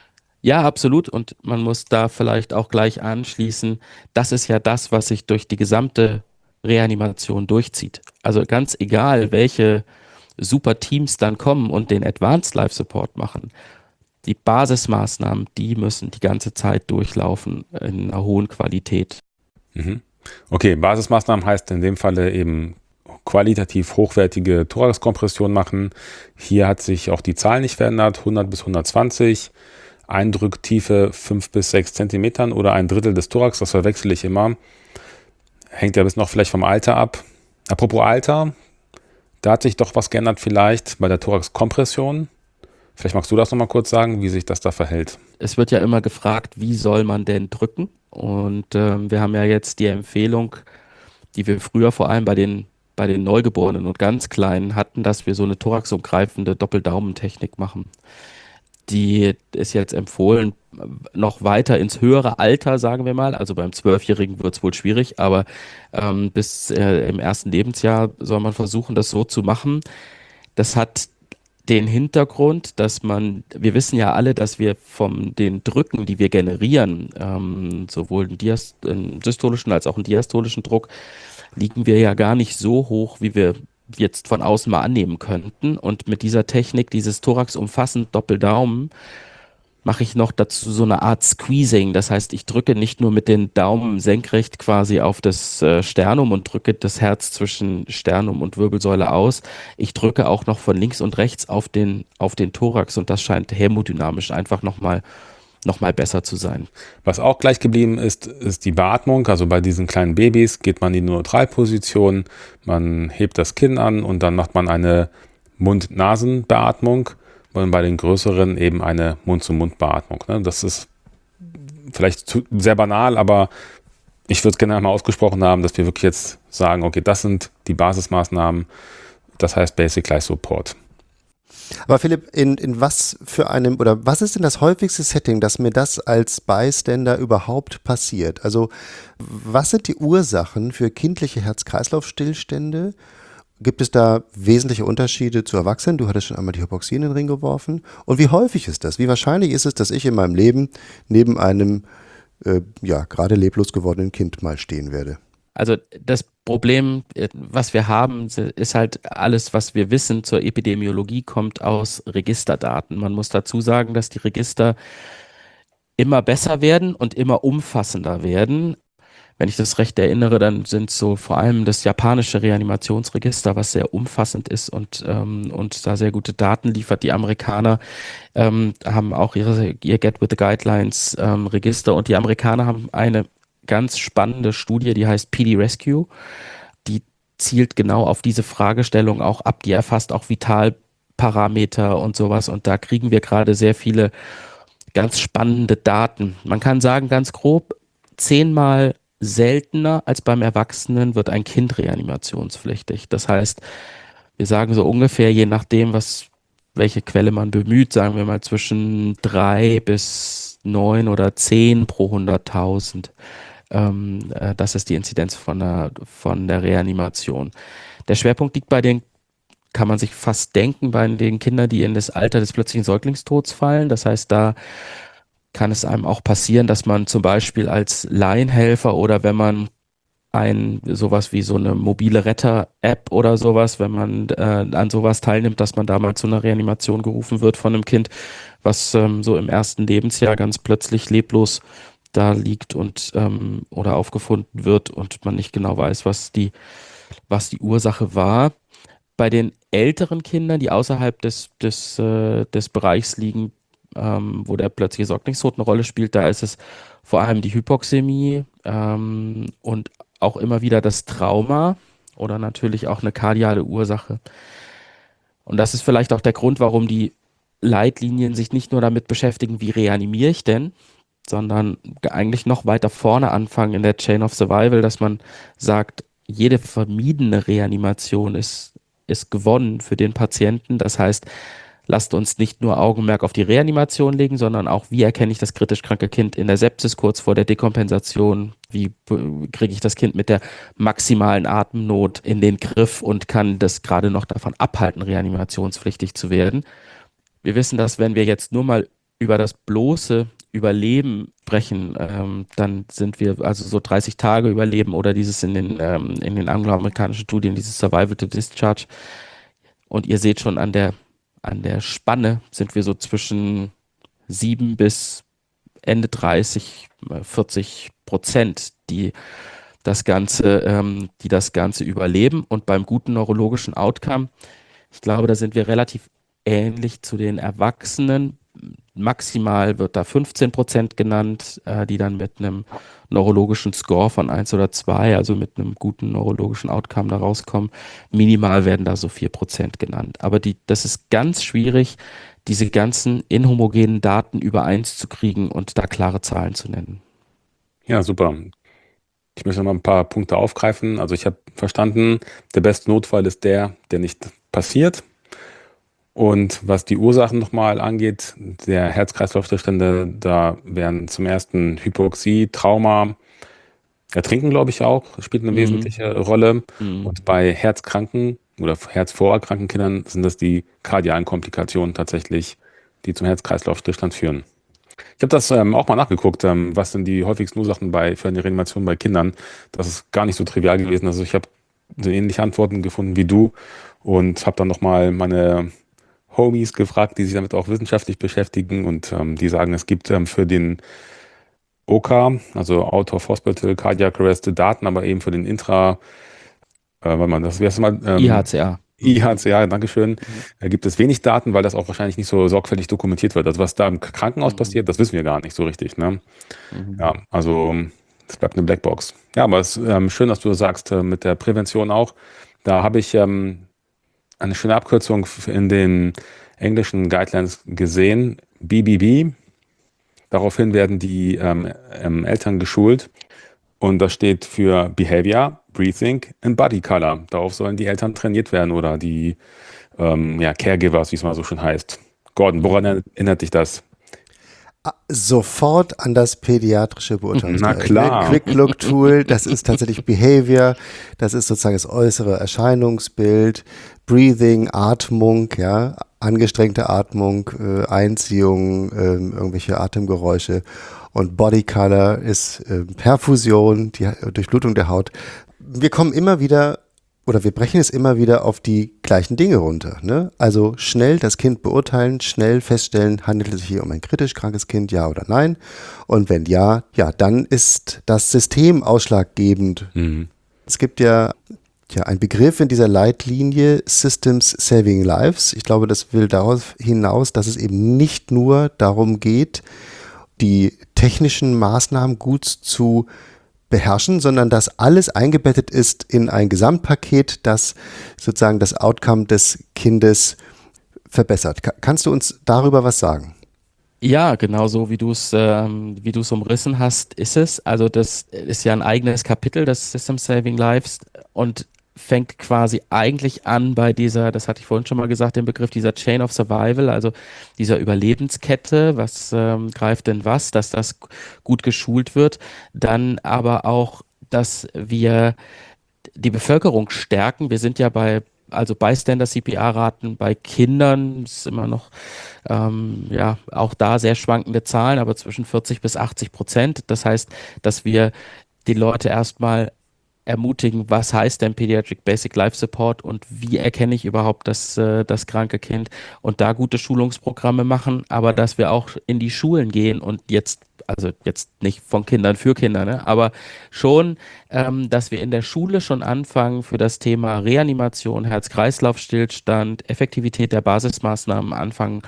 Ja, absolut. Und man muss da vielleicht auch gleich anschließen, das ist ja das, was sich durch die gesamte Reanimation durchzieht. Also ganz egal, welche super Teams dann kommen und den Advanced Life Support machen, die Basismaßnahmen, die müssen die ganze Zeit durchlaufen in einer hohen Qualität. Okay, Basismaßnahmen heißt in dem Falle eben qualitativ hochwertige Thoraxkompression machen. Hier hat sich auch die Zahl nicht verändert, 100 bis 120, Eindrücktiefe 5 bis 6 Zentimetern oder 1/3 des Thorax, das verwechsel ich immer. Hängt ja bis noch vielleicht vom Alter ab. Apropos Alter, da hat sich doch was geändert vielleicht bei der Thoraxkompression. Vielleicht magst du das nochmal kurz sagen, wie sich das da verhält. Es wird ja immer gefragt, wie soll man denn drücken? Und wir haben ja jetzt die Empfehlung, die wir früher vor allem bei den Neugeborenen und ganz Kleinen hatten, dass wir so eine thoraxumgreifende Doppeldaumentechnik machen. Die ist jetzt empfohlen, noch weiter ins höhere Alter, sagen wir mal. Also beim 12-Jährigen wird es wohl schwierig, aber bis im ersten Lebensjahr soll man versuchen, das so zu machen. Das hat den Hintergrund, dass wir wissen ja alle, dass wir von den Drücken, die wir generieren, sowohl einen systolischen als auch einen diastolischen Druck, liegen wir ja gar nicht so hoch, wie wir jetzt von außen mal annehmen könnten. Und mit dieser Technik, dieses Thorax umfassend Doppeldaumen, mache ich noch dazu so eine Art Squeezing. Das heißt, ich drücke nicht nur mit den Daumen senkrecht quasi auf das Sternum und drücke das Herz zwischen Sternum und Wirbelsäule aus. Ich drücke auch noch von links und rechts auf den Thorax und das scheint hämodynamisch einfach noch mal besser zu sein. Was auch gleich geblieben ist, ist die Beatmung. Also bei diesen kleinen Babys geht man in die Neutralposition, man hebt das Kinn an und dann macht man eine Mund-Nasen-Beatmung und bei den größeren eben eine Mund-zu-Mund-Beatmung. Das ist vielleicht sehr banal, aber ich würde es gerne einmal ausgesprochen haben, dass wir wirklich jetzt sagen, okay, das sind die Basismaßnahmen, das heißt Basic Life Support. Aber Philipp, in was für einem, oder was ist denn das häufigste Setting, dass mir das als Bystander überhaupt passiert? Also was sind die Ursachen für kindliche Herz-Kreislauf-Stillstände? Gibt es da wesentliche Unterschiede zu Erwachsenen? Du hattest schon einmal die Hypoxie in den Ring geworfen. Und wie häufig ist das? Wie wahrscheinlich ist es, dass ich in meinem Leben neben einem gerade leblos gewordenen Kind mal stehen werde? Also das Problem, was wir haben, ist halt alles, was wir wissen zur Epidemiologie, kommt aus Registerdaten. Man muss dazu sagen, dass die Register immer besser werden und immer umfassender werden. Wenn ich das recht erinnere, dann sind so vor allem das japanische Reanimationsregister, was sehr umfassend ist und da sehr gute Daten liefert. Die Amerikaner haben auch ihr Get with the Guidelines Register und die Amerikaner haben eine ganz spannende Studie, die heißt PD Rescue. Die zielt genau auf diese Fragestellung auch ab. Die erfasst auch Vitalparameter und sowas und da kriegen wir gerade sehr viele ganz spannende Daten. Man kann sagen, ganz grob, 10-mal seltener als beim Erwachsenen wird ein Kind reanimationspflichtig. Das heißt, wir sagen so ungefähr, je nachdem, welche Quelle man bemüht, sagen wir mal zwischen 3 bis 9 oder 10 pro 100.000. Das ist die Inzidenz von der Reanimation. Der Schwerpunkt liegt kann man sich fast denken, bei den Kindern, die in das Alter des plötzlichen Säuglingstods fallen. Das heißt, da kann es einem auch passieren, dass man zum Beispiel als Laienhelfer oder wenn man sowas wie so eine mobile Retter-App oder sowas, wenn man an sowas teilnimmt, dass man da mal zu einer Reanimation gerufen wird von einem Kind, was so im ersten Lebensjahr ganz plötzlich leblos da liegt und oder aufgefunden wird und man nicht genau weiß, was die Ursache war. Bei den älteren Kindern, die außerhalb des Bereichs liegen, wo der plötzliche Säuglingstod eine Rolle spielt, da ist es vor allem die Hypoxämie und auch immer wieder das Trauma oder natürlich auch eine kardiale Ursache. Und das ist vielleicht auch der Grund, warum die Leitlinien sich nicht nur damit beschäftigen, wie reanimiere ich denn, sondern eigentlich noch weiter vorne anfangen in der Chain of Survival, dass man sagt, jede vermiedene Reanimation ist gewonnen für den Patienten. Das heißt, lasst uns nicht nur Augenmerk auf die Reanimation legen, sondern auch, wie erkenne ich das kritisch kranke Kind in der Sepsis kurz vor der Dekompensation? Wie kriege ich das Kind mit der maximalen Atemnot in den Griff und kann das gerade noch davon abhalten, reanimationspflichtig zu werden? Wir wissen, dass wenn wir jetzt nur mal über das bloße Überleben sprechen, dann sind wir also so 30 Tage Überleben oder dieses in den angloamerikanischen Studien, dieses Survival to Discharge. Und ihr seht schon an der Spanne sind wir so zwischen 7 bis Ende 30, 40%, die das Ganze überleben. Und beim guten neurologischen Outcome, ich glaube, da sind wir relativ ähnlich zu den Erwachsenen. Maximal wird da 15% genannt, die dann mit einem neurologischen Score von 1 oder 2, also mit einem guten neurologischen Outcome da rauskommen. Minimal werden da so 4% genannt. Aber das ist ganz schwierig, diese ganzen inhomogenen Daten übereins zu kriegen und da klare Zahlen zu nennen. Ja, super. Ich möchte noch mal ein paar Punkte aufgreifen. Also ich habe verstanden, der beste Notfall ist der nicht passiert. Und was die Ursachen nochmal angeht, der Herz-Kreislauf-Stillstände, da wären zum ersten Hypoxie, Trauma, Ertrinken, glaube ich auch, spielt eine wesentliche Rolle. Und bei herzkranken oder herzvorerkrankten Kindern sind das die kardialen Komplikationen tatsächlich, die zum Herz-Kreislauf-Stillstand führen. Ich habe das auch mal nachgeguckt, was sind die häufigsten Ursachen für eine Reanimation bei Kindern. Das ist gar nicht so trivial gewesen. Also ich habe so ähnliche Antworten gefunden wie du und habe dann nochmal meine Homies gefragt, die sich damit auch wissenschaftlich beschäftigen und die sagen, es gibt für den OK, also Out of Hospital Cardiac Arrest Daten, aber eben für den warte mal, das wäre mal, IHCA. IHCA, Dankeschön, Mhm. gibt es wenig Daten, weil das auch wahrscheinlich nicht so sorgfältig dokumentiert wird. Also was da im Krankenhaus Mhm. passiert, das wissen wir gar nicht so richtig, ne? Mhm. Ja, also es bleibt eine Blackbox. Ja, aber es ist schön, dass du sagst, mit der Prävention auch. Da habe ich eine schöne Abkürzung in den englischen Guidelines gesehen, BBB. Daraufhin werden die Eltern geschult und das steht für Behavior, Breathing and Body Color. Darauf sollen die Eltern trainiert werden oder die ja, Caregivers, wie es mal so schön heißt. Gordon, woran erinnert dich das? Sofort an das pädiatrische Na Beurteilungsmodell. Ne? klar. Quick Look Tool, das ist tatsächlich Behavior, das ist sozusagen das äußere Erscheinungsbild, Breathing, Atmung, ja, angestrengte Atmung, Einziehung, irgendwelche Atemgeräusche und Body Color ist Perfusion, die Durchblutung der Haut. Wir kommen immer wieder oder wir brechen es immer wieder auf die gleichen Dinge runter. Ne? Also schnell das Kind beurteilen, schnell feststellen, handelt es sich hier um ein kritisch krankes Kind, ja oder nein? Und wenn ja, ja, dann ist das System ausschlaggebend. Mhm. Es gibt ja ein Begriff in dieser Leitlinie, Systems Saving Lives. Ich glaube, das will darauf hinaus, dass es eben nicht nur darum geht, die technischen Maßnahmen gut zu beherrschen, sondern dass alles eingebettet ist in ein Gesamtpaket, das sozusagen das Outcome des Kindes verbessert. Kannst du uns darüber was sagen? Ja, genau so wie du es umrissen hast, ist es. Also das ist ja ein eigenes Kapitel, das System Saving Lives, und fängt quasi eigentlich an bei dieser, das hatte ich vorhin schon mal gesagt, den Begriff dieser Chain of Survival, also dieser Überlebenskette, was greift denn was, dass das gut geschult wird, dann aber auch, dass wir die Bevölkerung stärken. Wir sind ja also Bystander-CPR-Raten bei Kindern ist immer noch, ja, auch da sehr schwankende Zahlen, aber zwischen 40% bis 80%. Das heißt, dass wir die Leute erstmal ermutigen, was heißt denn Pediatric Basic Life Support und wie erkenne ich überhaupt das kranke Kind und da gute Schulungsprogramme machen, aber dass wir auch in die Schulen gehen und also jetzt nicht von Kindern für Kinder, ne, aber schon, dass wir in der Schule schon anfangen, für das Thema Reanimation, Herz-Kreislauf-Stillstand, Effektivität der Basismaßnahmen anfangen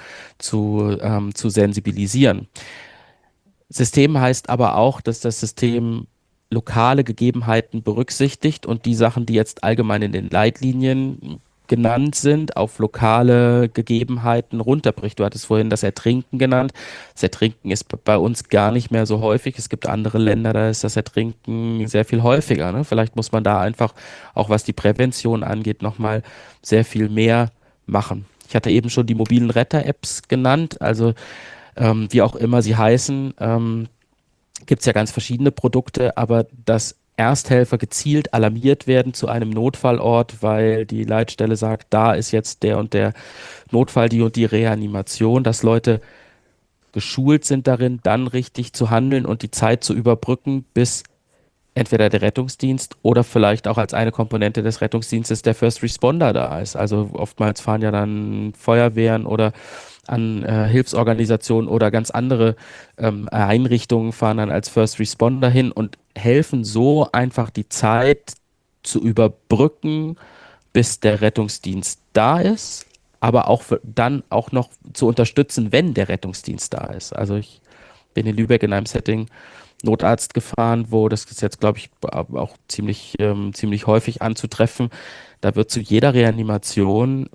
zu sensibilisieren. System heißt aber auch, dass das System lokale Gegebenheiten berücksichtigt und die Sachen, die jetzt allgemein in den Leitlinien genannt sind, auf lokale Gegebenheiten runterbricht. Du hattest vorhin das Ertrinken genannt. Das Ertrinken ist bei uns gar nicht mehr so häufig. Es gibt andere Länder, da ist das Ertrinken sehr viel häufiger. Ne? Vielleicht muss man da einfach, auch was die Prävention angeht, nochmal sehr viel mehr machen. Ich hatte eben schon die mobilen Retter-Apps genannt, also wie auch immer sie heißen, gibt es ja ganz verschiedene Produkte, aber dass Ersthelfer gezielt alarmiert werden zu einem Notfallort, weil die Leitstelle sagt, da ist jetzt der und der Notfall, die und die Reanimation, dass Leute geschult sind darin, dann richtig zu handeln und die Zeit zu überbrücken, bis entweder der Rettungsdienst oder vielleicht auch als eine Komponente des Rettungsdienstes der First Responder da ist. Also oftmals fahren ja dann Feuerwehren oder an Hilfsorganisationen oder ganz andere Einrichtungen fahren dann als First Responder hin und helfen so einfach die Zeit zu überbrücken, bis der Rettungsdienst da ist, aber auch dann auch noch zu unterstützen, wenn der Rettungsdienst da ist. Also ich bin in Lübeck in einem Setting Notarzt gefahren, wo das ist jetzt, glaube ich, auch ziemlich häufig anzutreffen. Da wird zu jeder Reanimation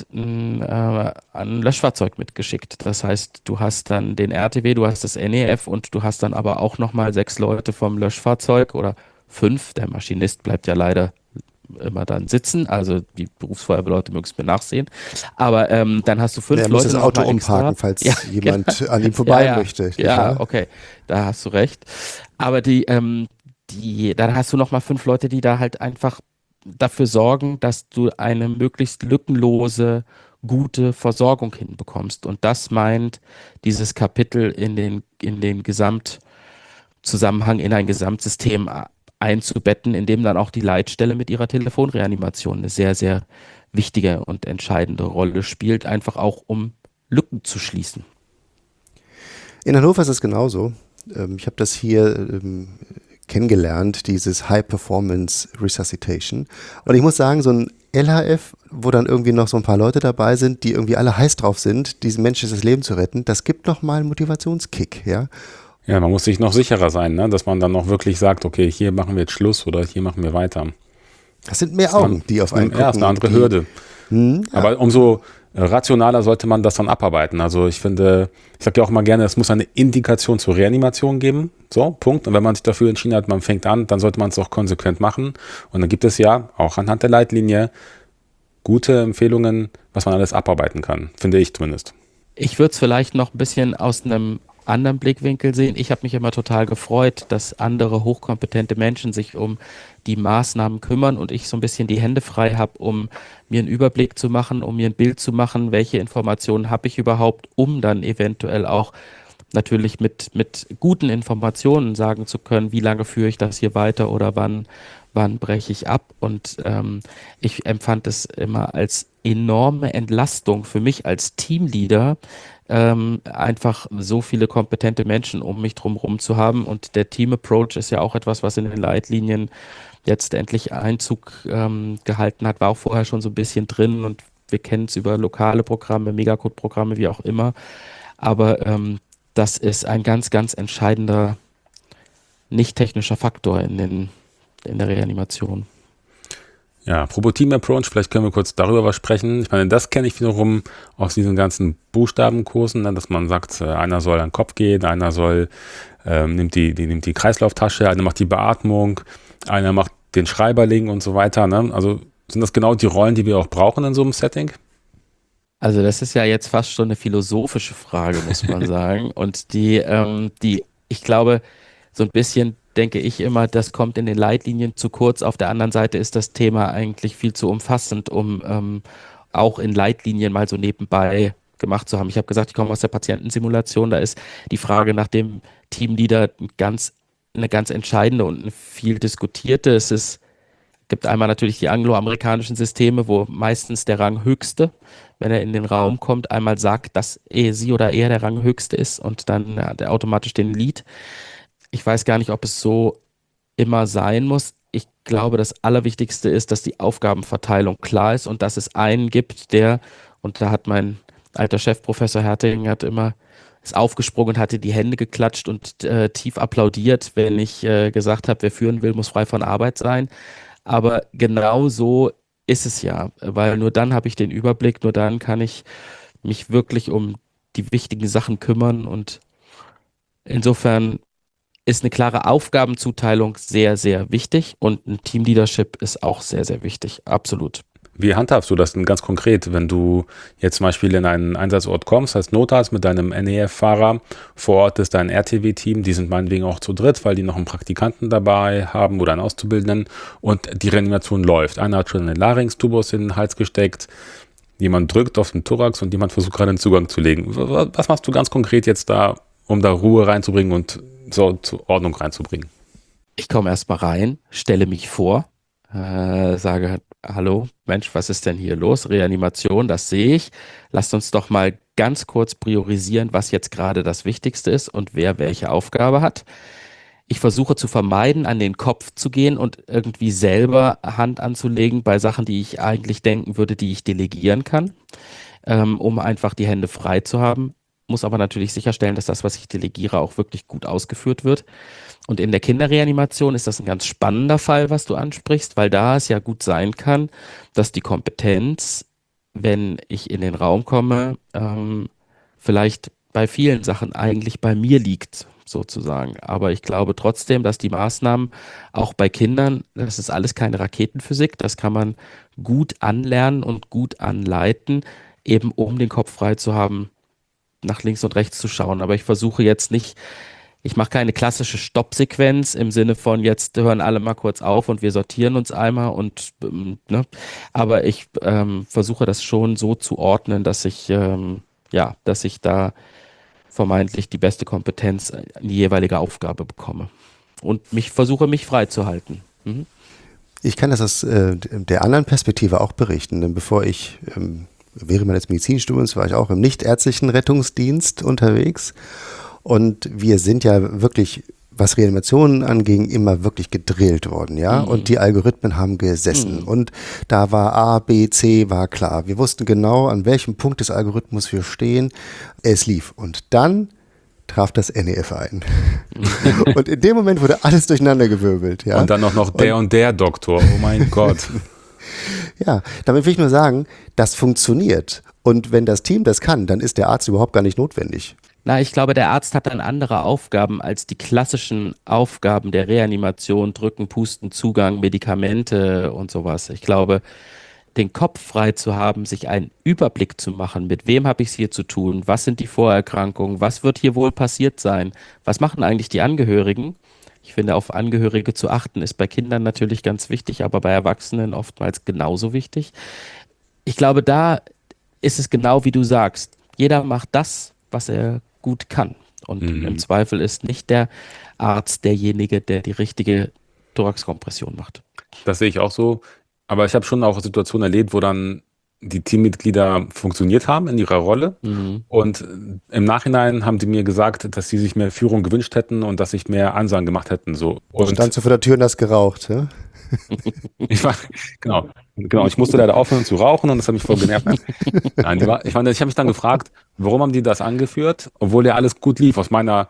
ein Löschfahrzeug mitgeschickt. Das heißt, du hast dann den RTW, du hast das NEF und du hast dann aber auch nochmal 6 Leute vom Löschfahrzeug oder 5. Der Maschinist bleibt ja leider immer dann sitzen. Also die Berufsfeuerwehrleute mögen es mir nachsehen. Aber dann hast du 5 Er muss Leute das noch Auto mal extra. umparken, falls Ja, jemand an ihm vorbei ja, möchte. nicht ja, wahr? okay, da hast du recht. Aber dann hast du noch mal 5 Leute, die da halt einfach dafür sorgen, dass du eine möglichst lückenlose, gute Versorgung hinbekommst. Und das meint dieses Kapitel in den Gesamtzusammenhang, in ein Gesamtsystem einzubetten, indem dann auch die Leitstelle mit ihrer Telefonreanimation eine sehr, sehr wichtige und entscheidende Rolle spielt, einfach auch um Lücken zu schließen. In Hannover ist es genauso. Ich habe das hier kennengelernt, dieses High Performance Resuscitation. Und ich muss sagen, so ein LHF, wo dann irgendwie noch so ein paar Leute dabei sind, die irgendwie alle heiß drauf sind, diesem Menschen das Leben zu retten, das gibt nochmal einen Motivationskick, ja. Ja, man muss sich noch sicherer sein, ne? Dass man dann noch wirklich sagt, okay, hier machen wir jetzt Schluss oder hier machen wir weiter. Das sind mehr Augen, die auf einen gucken. Ja, ist eine andere Hürde. Ja. Aber umso rationaler sollte man das dann abarbeiten. Also ich finde, ich sage ja auch mal gerne, es muss eine Indikation zur Reanimation geben. So, Punkt. Und wenn man sich dafür entschieden hat, man fängt an, dann sollte man es auch konsequent machen. Und dann gibt es ja auch anhand der Leitlinie gute Empfehlungen, was man alles abarbeiten kann. Finde ich zumindest. Ich würde es vielleicht noch ein bisschen aus einem anderen Blickwinkel sehen. Ich habe mich immer total gefreut, dass andere hochkompetente Menschen sich um die Maßnahmen kümmern und ich so ein bisschen die Hände frei habe, um mir einen Überblick zu machen, um mir ein Bild zu machen, welche Informationen habe ich überhaupt, um dann eventuell auch natürlich mit guten Informationen sagen zu können, wie lange führe ich das hier weiter oder wann breche ich ab. Und ich empfand es immer als enorme Entlastung für mich als Teamleader, einfach so viele kompetente Menschen um mich drumherum zu haben. Und der Team-Approach ist ja auch etwas, was in den Leitlinien jetzt endlich Einzug gehalten hat, war auch vorher schon so ein bisschen drin und wir kennen es über lokale Programme, Megacode-Programme, wie auch immer. Aber das ist ein ganz, ganz entscheidender nicht technischer Faktor in der Reanimation. Ja, apropos Team Approach, vielleicht können wir kurz darüber was sprechen. Ich meine, das kenne ich wiederum aus diesen ganzen Buchstabenkursen, ne, dass man sagt, einer soll an den Kopf gehen, einer soll nimmt die Kreislauftasche, einer macht die Beatmung, einer macht den Schreiberling und so weiter. Ne? Also sind das genau die Rollen, die wir auch brauchen in so einem Setting? Also das ist ja jetzt fast schon eine philosophische Frage, muss man sagen. Und die, ich glaube, so ein bisschen denke ich immer, das kommt in den Leitlinien zu kurz. Auf der anderen Seite ist das Thema eigentlich viel zu umfassend, um auch in Leitlinien mal so nebenbei gemacht zu haben. Ich habe gesagt, ich komme aus der Patientensimulation. Da ist die Frage nach dem Teamleader eine ganz entscheidende und eine viel diskutierte. Gibt einmal natürlich die angloamerikanischen Systeme, wo meistens der Ranghöchste, wenn er in den Raum kommt, einmal sagt, dass sie oder er der Ranghöchste ist und dann hat er automatisch den Lead. Ich weiß gar nicht, ob es so immer sein muss. Ich glaube, das Allerwichtigste ist, dass die Aufgabenverteilung klar ist und dass es einen gibt, und da hat mein alter Chef, Professor Herting, ist aufgesprungen und hatte die Hände geklatscht und tief applaudiert, wenn ich gesagt habe, wer führen will, muss frei von Arbeit sein. Aber genau so ist es ja, weil nur dann habe ich den Überblick, nur dann kann ich mich wirklich um die wichtigen Sachen kümmern und insofern ist eine klare Aufgabenzuteilung sehr, sehr wichtig und ein Teamleadership ist auch sehr, sehr wichtig, absolut. Wie handhabst du das denn ganz konkret, wenn du jetzt zum Beispiel in einen Einsatzort kommst, als Notarzt mit deinem NEF-Fahrer, vor Ort ist dein RTW-Team, die sind meinetwegen auch zu dritt, weil die noch einen Praktikanten dabei haben oder einen Auszubildenden und die Reanimation läuft. Einer hat schon einen Larynx-Tubus in den Hals gesteckt, jemand drückt auf den Thorax und jemand versucht gerade einen Zugang zu legen. Was machst du ganz konkret jetzt da, um da Ruhe reinzubringen und so zur Ordnung reinzubringen? Ich komme erstmal rein, stelle mich vor, sage, hallo, Mensch, was ist denn hier los? Reanimation, das sehe ich. Lasst uns doch mal ganz kurz priorisieren, was jetzt gerade das Wichtigste ist und wer welche Aufgabe hat. Ich versuche zu vermeiden, an den Kopf zu gehen und irgendwie selber Hand anzulegen bei Sachen, die ich eigentlich denken würde, die ich delegieren kann, um einfach die Hände frei zu haben. Muss aber natürlich sicherstellen, dass das, was ich delegiere, auch wirklich gut ausgeführt wird. Und in der Kinderreanimation ist das ein ganz spannender Fall, was du ansprichst, weil da es ja gut sein kann, dass die Kompetenz, wenn ich in den Raum komme, vielleicht bei vielen Sachen eigentlich bei mir liegt, sozusagen. Aber ich glaube trotzdem, dass die Maßnahmen auch bei Kindern, das ist alles keine Raketenphysik, das kann man gut anlernen und gut anleiten, eben um den Kopf frei zu haben, nach links und rechts zu schauen. Aber ich versuche jetzt nicht, ich mache keine klassische Stoppsequenz im Sinne von, jetzt hören alle mal kurz auf und wir sortieren uns einmal und ne? Aber ich versuche das schon so zu ordnen, dass ich da vermeintlich die beste Kompetenz in die jeweilige Aufgabe bekomme. und versuche mich frei zu halten. Mhm. Ich kann das aus der anderen Perspektive auch berichten, denn bevor ich während meines Medizinstudiums war ich auch im nichtärztlichen Rettungsdienst unterwegs und wir sind ja wirklich, was Reanimationen anging, immer wirklich gedrillt worden, ja, und die Algorithmen haben gesessen und da war A, B, C war klar. Wir wussten genau, an welchem Punkt des Algorithmus wir stehen. Es lief und dann traf das NEF ein. Und in dem Moment wurde alles durcheinandergewirbelt. Ja? Und dann auch noch der und der Doktor. Oh mein Gott. Ja, damit will ich nur sagen, das funktioniert. Und wenn das Team das kann, dann ist der Arzt überhaupt gar nicht notwendig. Na, ich glaube, der Arzt hat dann andere Aufgaben als die klassischen Aufgaben der Reanimation, Drücken, Pusten, Zugang, Medikamente und sowas. Ich glaube, den Kopf frei zu haben, sich einen Überblick zu machen, mit wem habe ich es hier zu tun, was sind die Vorerkrankungen, was wird hier wohl passiert sein, was machen eigentlich die Angehörigen. Ich finde, auf Angehörige zu achten ist bei Kindern natürlich ganz wichtig, aber bei Erwachsenen oftmals genauso wichtig. Ich glaube, da ist es genau wie du sagst. Jeder macht das, was er gut kann. Und im Zweifel ist nicht der Arzt derjenige, der die richtige Thoraxkompression macht. Das sehe ich auch so. Aber ich habe schon auch Situationen erlebt, wo dann die Teammitglieder funktioniert haben in ihrer Rolle. Und im Nachhinein haben die mir gesagt, dass sie sich mehr Führung gewünscht hätten und dass sich mehr Ansagen gemacht hätten. So. Und Standst du vor der Tür und hast geraucht, ja? ich war, genau, ich musste leider aufhören zu rauchen und das hat mich voll genervt. Nein, ich habe mich dann gefragt, warum haben die das angeführt, obwohl ja alles gut lief aus meiner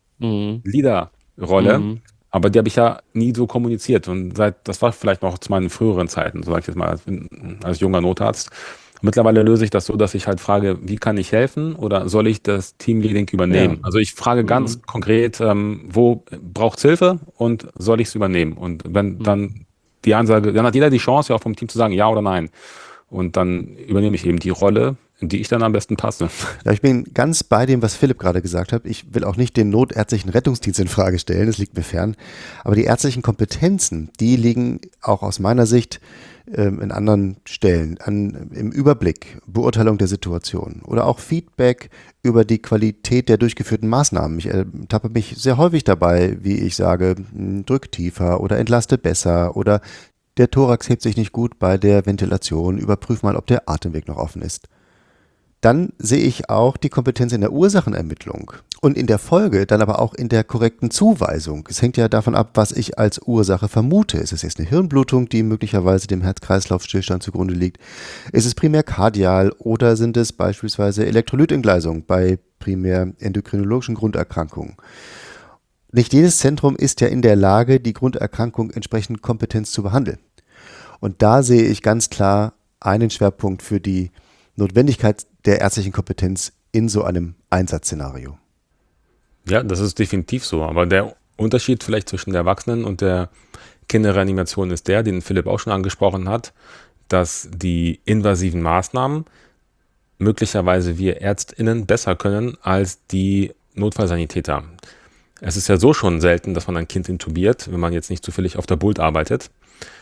Leader-Rolle. Aber die habe ich ja nie so kommuniziert. Und das war vielleicht noch zu meinen früheren Zeiten, so sage ich jetzt mal, als junger Notarzt. Mittlerweile löse ich das so, dass ich halt frage, wie kann ich helfen oder soll ich das Teamleading übernehmen? Ja. Also ich frage ganz konkret, wo braucht es Hilfe und soll ich es übernehmen? Und wenn dann die Ansage, dann hat jeder die Chance, ja auch vom Team zu sagen, ja oder nein. Und dann übernehme ich eben die Rolle, in die ich dann am besten passe. Ja, ich bin ganz bei dem, was Philipp gerade gesagt hat. Ich will auch nicht den notärztlichen Rettungsdienst in Frage stellen, das liegt mir fern. Aber die ärztlichen Kompetenzen, die liegen auch aus meiner Sicht in anderen Stellen, im Überblick, Beurteilung der Situation oder auch Feedback über die Qualität der durchgeführten Maßnahmen. Ich tappe mich sehr häufig dabei, wie ich sage, drück tiefer oder entlaste besser oder der Thorax hebt sich nicht gut bei der Ventilation, überprüf mal, ob der Atemweg noch offen ist. Dann sehe ich auch die Kompetenz in der Ursachenermittlung und in der Folge dann aber auch in der korrekten Zuweisung. Es hängt ja davon ab, was ich als Ursache vermute. Ist es jetzt eine Hirnblutung, die möglicherweise dem Herz-Kreislauf-Stillstand zugrunde liegt? Ist es primär kardial oder sind es beispielsweise Elektrolytentgleisungen bei primär endokrinologischen Grunderkrankungen? Nicht jedes Zentrum ist ja in der Lage, die Grunderkrankung entsprechend kompetent zu behandeln. Und da sehe ich ganz klar einen Schwerpunkt für die Notwendigkeit der ärztlichen Kompetenz in so einem Einsatzszenario. Ja, das ist definitiv so. Aber der Unterschied vielleicht zwischen der Erwachsenen- und der Kinderreanimation ist der, den Philipp auch schon angesprochen hat, dass die invasiven Maßnahmen möglicherweise wir ÄrztInnen besser können als die Notfallsanitäter. Es ist ja so schon selten, dass man ein Kind intubiert, wenn man jetzt nicht zufällig auf der Bult arbeitet.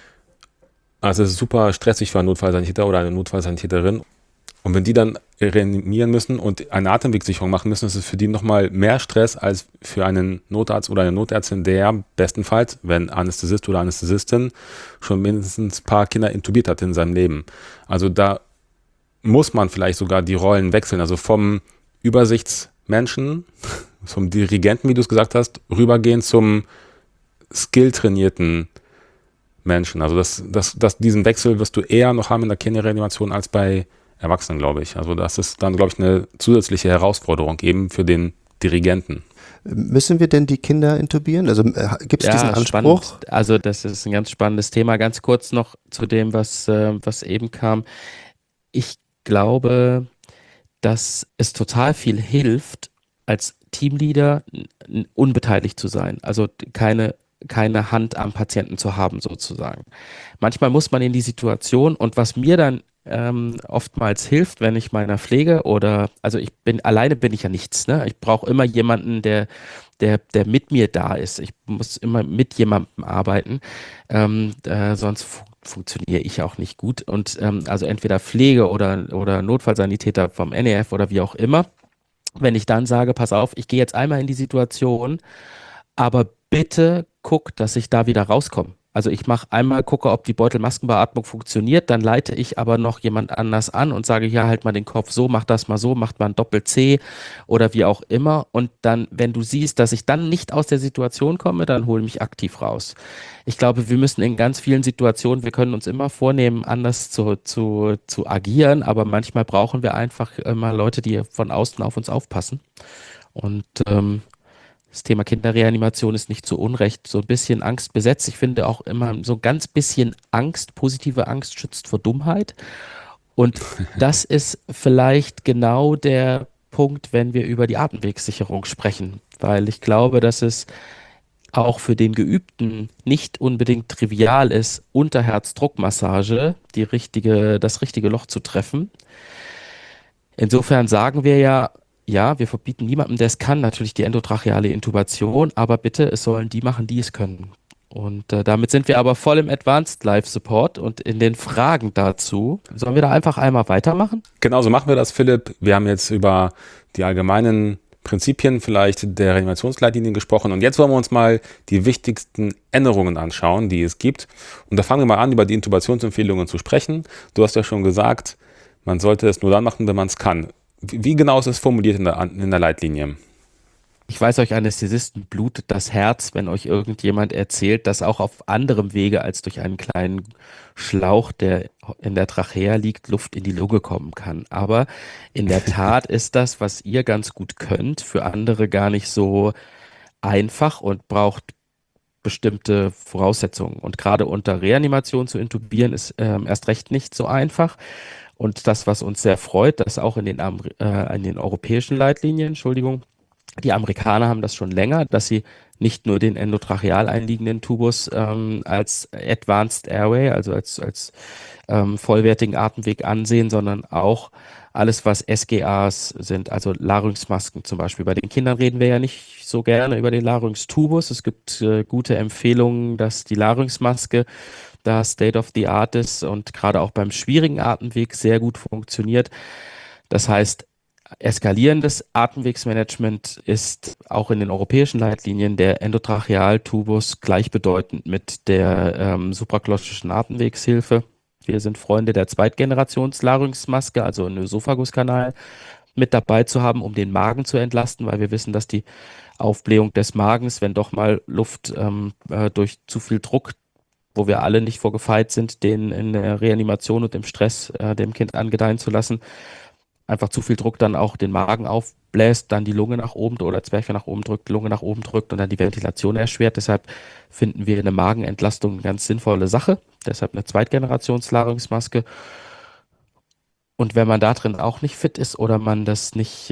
Also es ist super stressig für einen Notfallsanitäter oder eine Notfallsanitäterin. Und wenn die dann reanimieren müssen und eine Atemwegssicherung machen müssen, ist es für die nochmal mehr Stress als für einen Notarzt oder eine Notärztin, der bestenfalls, wenn Anästhesist oder Anästhesistin, schon mindestens ein paar Kinder intubiert hat in seinem Leben. Also da muss man vielleicht sogar die Rollen wechseln. Also vom Übersichtsmenschen, vom Dirigenten, wie du es gesagt hast, rübergehen zum skilltrainierten Menschen. Also diesen Wechsel wirst du eher noch haben in der Kinderreanimation als bei Erwachsenen, glaube ich. Also das ist dann, glaube ich, eine zusätzliche Herausforderung eben für den Dirigenten. Müssen wir denn die Kinder intubieren? Also gibt es diesen Anspruch? Spannend. Also das ist ein ganz spannendes Thema. Ganz kurz noch zu dem, was eben kam. Ich glaube, dass es total viel hilft, als Teamleader unbeteiligt zu sein. Also keine Hand am Patienten zu haben, sozusagen. Manchmal muss man in die Situation, und was mir dann oftmals hilft, wenn ich meiner Pflege alleine bin ich ja nichts, ne? Ich brauche immer jemanden, der mit mir da ist. Ich muss immer mit jemandem arbeiten, sonst funktioniere ich auch nicht gut. Und also entweder Pflege oder Notfallsanitäter vom NEF oder wie auch immer. Wenn ich dann sage, pass auf, ich gehe jetzt einmal in die Situation, aber bitte guck, dass ich da wieder rauskomme. Also ich mache einmal, gucke, ob die Beutelmaskenbeatmung funktioniert, dann leite ich aber noch jemand anders an und sage, ja, halt mal den Kopf so, mach das mal so, macht mal ein Doppel-C oder wie auch immer. Und dann, wenn du siehst, dass ich dann nicht aus der Situation komme, dann hol mich aktiv raus. Ich glaube, wir müssen in ganz vielen Situationen, wir können uns immer vornehmen, anders zu agieren, aber manchmal brauchen wir einfach immer Leute, die von außen auf uns aufpassen. Und das Thema Kinderreanimation ist nicht zu Unrecht so ein bisschen angstbesetzt. Ich finde auch immer so ein ganz bisschen Angst, positive Angst schützt vor Dummheit. Und das ist vielleicht genau der Punkt, wenn wir über die Atemwegssicherung sprechen, weil ich glaube, dass es auch für den Geübten nicht unbedingt trivial ist, unter Herzdruckmassage das richtige Loch zu treffen. Insofern sagen wir ja, wir verbieten niemandem, der es kann, natürlich die endotracheale Intubation, aber bitte, es sollen die machen, die es können. Und damit sind wir aber voll im Advanced Life Support und in den Fragen dazu. Sollen wir da einfach einmal weitermachen? Genau so machen wir das, Philipp. Wir haben jetzt über die allgemeinen Prinzipien vielleicht der Reanimationsleitlinien gesprochen und jetzt wollen wir uns mal die wichtigsten Änderungen anschauen, die es gibt. Und da fangen wir mal an, über die Intubationsempfehlungen zu sprechen. Du hast ja schon gesagt, man sollte es nur dann machen, wenn man es kann. Wie genau ist es formuliert in der Leitlinie? Ich weiß, euch Anästhesisten blutet das Herz, wenn euch irgendjemand erzählt, dass auch auf anderem Wege als durch einen kleinen Schlauch, der in der Trachea liegt, Luft in die Lunge kommen kann. Aber in der Tat ist das, was ihr ganz gut könnt, für andere gar nicht so einfach und braucht bestimmte Voraussetzungen. Und gerade unter Reanimation zu intubieren ist erst recht nicht so einfach. Und das, was uns sehr freut, dass auch in den europäischen Leitlinien, Entschuldigung, die Amerikaner haben das schon länger, dass sie nicht nur den endotracheal einliegenden Tubus als Advanced Airway, also als vollwertigen Atemweg ansehen, sondern auch alles, was SGAs sind, also Larynxmasken zum Beispiel. Bei den Kindern reden wir ja nicht so gerne über den Larynxtubus. Es gibt gute Empfehlungen, dass die Larynxmaske da State of the Art ist und gerade auch beim schwierigen Atemweg sehr gut funktioniert. Das heißt, eskalierendes Atemwegsmanagement ist auch in den europäischen Leitlinien der Endotrachealtubus gleichbedeutend mit der supraglottischen Atemwegshilfe. Wir sind Freunde der Zweitgenerations-Larynxmaske, also einen Ösophaguskanal mit dabei zu haben, um den Magen zu entlasten, weil wir wissen, dass die Aufblähung des Magens, wenn doch mal Luft durch zu viel Druck, wo wir alle nicht vorgefeit sind, den in der Reanimation und im Stress dem Kind angedeihen zu lassen, einfach zu viel Druck dann auch den Magen aufbläst, dann die Lunge nach oben oder Zwerchfell nach oben drückt, Lunge nach oben drückt und dann die Ventilation erschwert. Deshalb finden wir eine Magenentlastung eine ganz sinnvolle Sache. Deshalb eine Zweitgenerations-Larynxmaske. Und wenn man da drin auch nicht fit ist oder man das nicht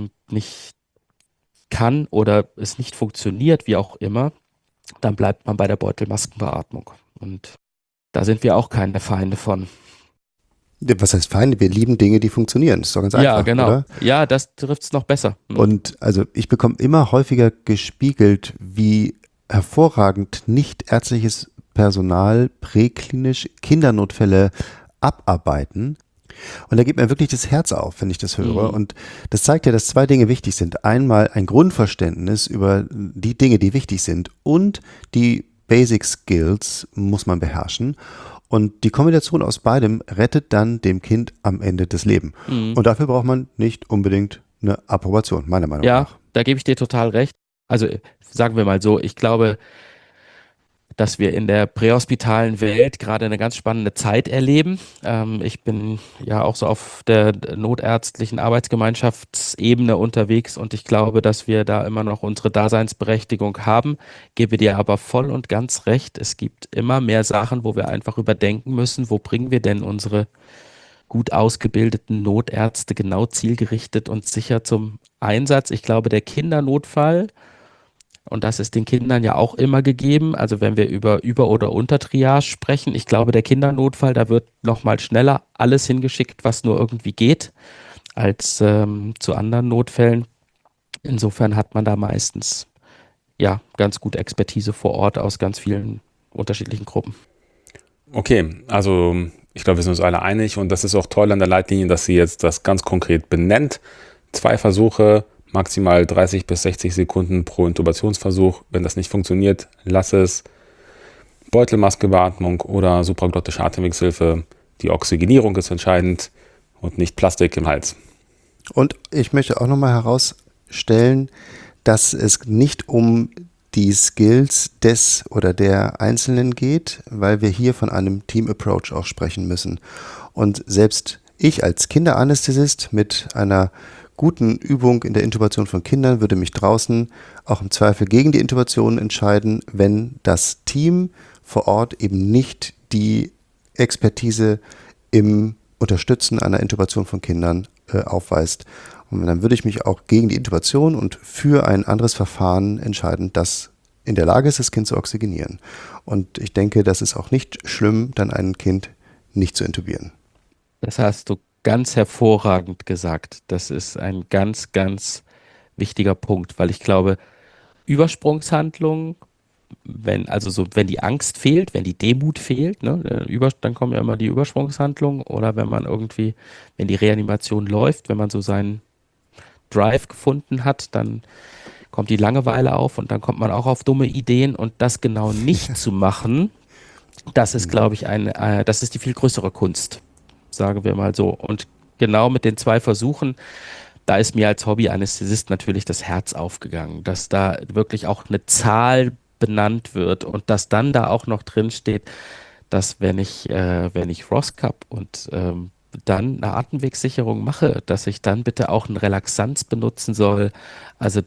kann oder es nicht funktioniert, wie auch immer, dann bleibt man bei der Beutelmaskenbeatmung. Und da sind wir auch keine Feinde von. Was heißt Feinde? Wir lieben Dinge, die funktionieren. Das ist doch ganz einfach, Ja, genau. oder? Ja, das trifft es noch besser. Und also ich bekomme immer häufiger gespiegelt, wie hervorragend nicht ärztliches Personal präklinisch Kindernotfälle abarbeiten. Und da geht mir wirklich das Herz auf, wenn ich das höre. Und das zeigt ja, dass zwei Dinge wichtig sind. Einmal ein Grundverständnis über die Dinge, die wichtig sind, und die Basic Skills muss man beherrschen. Und die Kombination aus beidem rettet dann dem Kind am Ende das Leben. Und dafür braucht man nicht unbedingt eine Approbation, meiner Meinung nach. Ja, da gebe ich dir total recht. Also sagen wir mal so, ich glaube, dass wir in der prähospitalen Welt gerade eine ganz spannende Zeit erleben. Ich bin ja auch so auf der notärztlichen Arbeitsgemeinschaftsebene unterwegs und ich glaube, dass wir da immer noch unsere Daseinsberechtigung haben. Gebe dir aber voll und ganz recht. Es gibt immer mehr Sachen, wo wir einfach überdenken müssen, wo bringen wir denn unsere gut ausgebildeten Notärzte genau zielgerichtet und sicher zum Einsatz. Ich glaube, der Kindernotfall, und das ist den Kindern ja auch immer gegeben. Also wenn wir über oder Untertriage sprechen, ich glaube, der Kindernotfall, da wird nochmal schneller alles hingeschickt, was nur irgendwie geht, als zu anderen Notfällen. Insofern hat man da meistens ja ganz gute Expertise vor Ort aus ganz vielen unterschiedlichen Gruppen. Okay, also ich glaube, wir sind uns alle einig und das ist auch toll an der Leitlinie, dass sie jetzt das ganz konkret benennt. 2 Versuche maximal 30 bis 60 Sekunden pro Intubationsversuch. Wenn das nicht funktioniert, lass es. Beutelmaskebeatmung oder supraglottische Atemwegshilfe. Die Oxygenierung ist entscheidend und nicht Plastik im Hals. Und ich möchte auch nochmal herausstellen, dass es nicht um die Skills des oder der Einzelnen geht, weil wir hier von einem Team-Approach auch sprechen müssen. Und selbst ich als Kinderanästhesist mit einer guten Übung in der Intubation von Kindern würde mich draußen auch im Zweifel gegen die Intubation entscheiden, wenn das Team vor Ort eben nicht die Expertise im Unterstützen einer Intubation von Kindern aufweist. Und dann würde ich mich auch gegen die Intubation und für ein anderes Verfahren entscheiden, das in der Lage ist, das Kind zu oxygenieren. Und ich denke, das ist auch nicht schlimm, dann ein Kind nicht zu intubieren. Das hast du ganz hervorragend gesagt. Das ist ein ganz, ganz wichtiger Punkt, weil ich glaube, Übersprungshandlungen, wenn die Angst fehlt, wenn die Demut fehlt, ne, dann kommen ja immer die Übersprungshandlungen oder wenn die Reanimation läuft, wenn man so seinen Drive gefunden hat, dann kommt die Langeweile auf und dann kommt man auch auf dumme Ideen und das genau nicht zu machen, das ist, glaube ich, das ist die viel größere Kunst, sagen wir mal so. Und genau mit den 2 Versuchen, da ist mir als Hobby-Anästhesist natürlich das Herz aufgegangen, dass da wirklich auch eine Zahl benannt wird und dass dann da auch noch drin steht, dass wenn ich ROSCAP und dann eine Atemwegssicherung mache, dass ich dann bitte auch einen Relaxanz benutzen soll. Also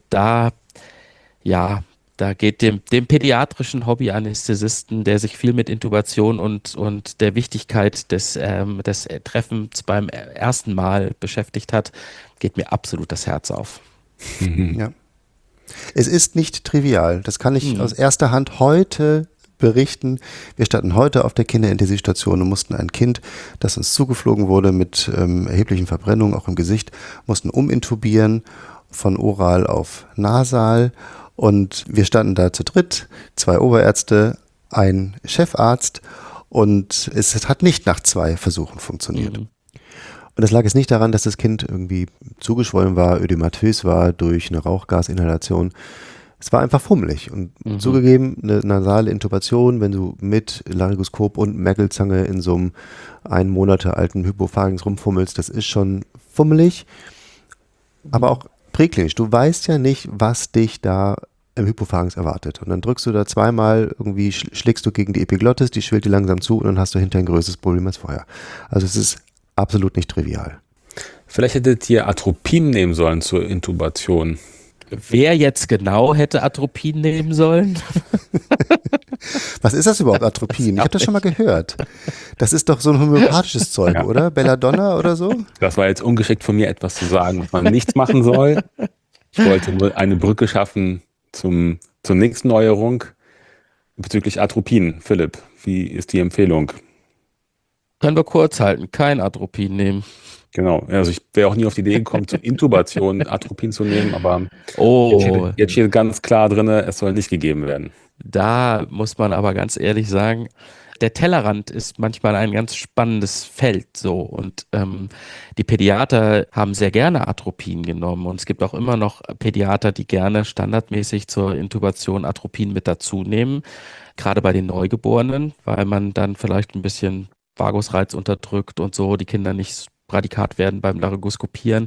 da geht dem pädiatrischen Hobby-Anästhesisten, der sich viel mit Intubation und der Wichtigkeit des Treffens beim ersten Mal beschäftigt hat, geht mir absolut das Herz auf. Ja. Es ist nicht trivial. Das kann ich aus erster Hand heute berichten. Wir standen heute auf der Kinderintensivstation und mussten ein Kind, das uns zugeflogen wurde mit erheblichen Verbrennungen, auch im Gesicht, mussten umintubieren von oral auf nasal. Und wir standen da zu dritt, 2 Oberärzte, ein Chefarzt und es hat nicht nach 2 Versuchen funktioniert. Und das lag jetzt nicht daran, dass das Kind irgendwie zugeschwollen war, ödematös war durch eine Rauchgasinhalation. Es war einfach fummelig und zugegeben, eine nasale Intubation, wenn du mit Laryngoskop und Merkelzange in so einem 1 Monate alten Hypopharynx rumfummelst, das ist schon fummelig, aber auch präklinisch. Du weißt ja nicht, was dich da im Hypopharynx erwartet. Und dann drückst du da 2-mal, irgendwie schlägst du gegen die Epiglottis, die schwillt dir langsam zu und dann hast du hinterher ein größeres Problem als vorher. Also es ist absolut nicht trivial. Vielleicht hättet ihr Atropin nehmen sollen zur Intubation. Wer jetzt genau hätte Atropin nehmen sollen? Was ist das überhaupt, Atropin? Ich habe das schon mal gehört. Das ist doch so ein homöopathisches Zeug, Ja. oder? Belladonna oder so? Das war jetzt ungeschickt von mir, etwas zu sagen, was man nichts machen soll. Ich wollte nur eine Brücke schaffen zur nächsten Neuerung bezüglich Atropin. Philipp, wie ist die Empfehlung? Können wir kurz halten, kein Atropin nehmen. Genau, also ich wäre auch nie auf die Idee gekommen, zur Intubation Atropin zu nehmen, aber Oh, jetzt steht ganz klar drin, es soll nicht gegeben werden. da muss man aber ganz ehrlich sagen, der Tellerrand ist manchmal ein ganz spannendes Feld so und die Pädiater haben sehr gerne Atropin genommen und es gibt auch immer noch Pädiater, die gerne standardmäßig zur Intubation Atropin mit dazu nehmen, gerade bei den Neugeborenen, weil man dann vielleicht ein bisschen Vagusreiz unterdrückt und so, die Kinder nicht Radikat werden beim Laryngoskopieren.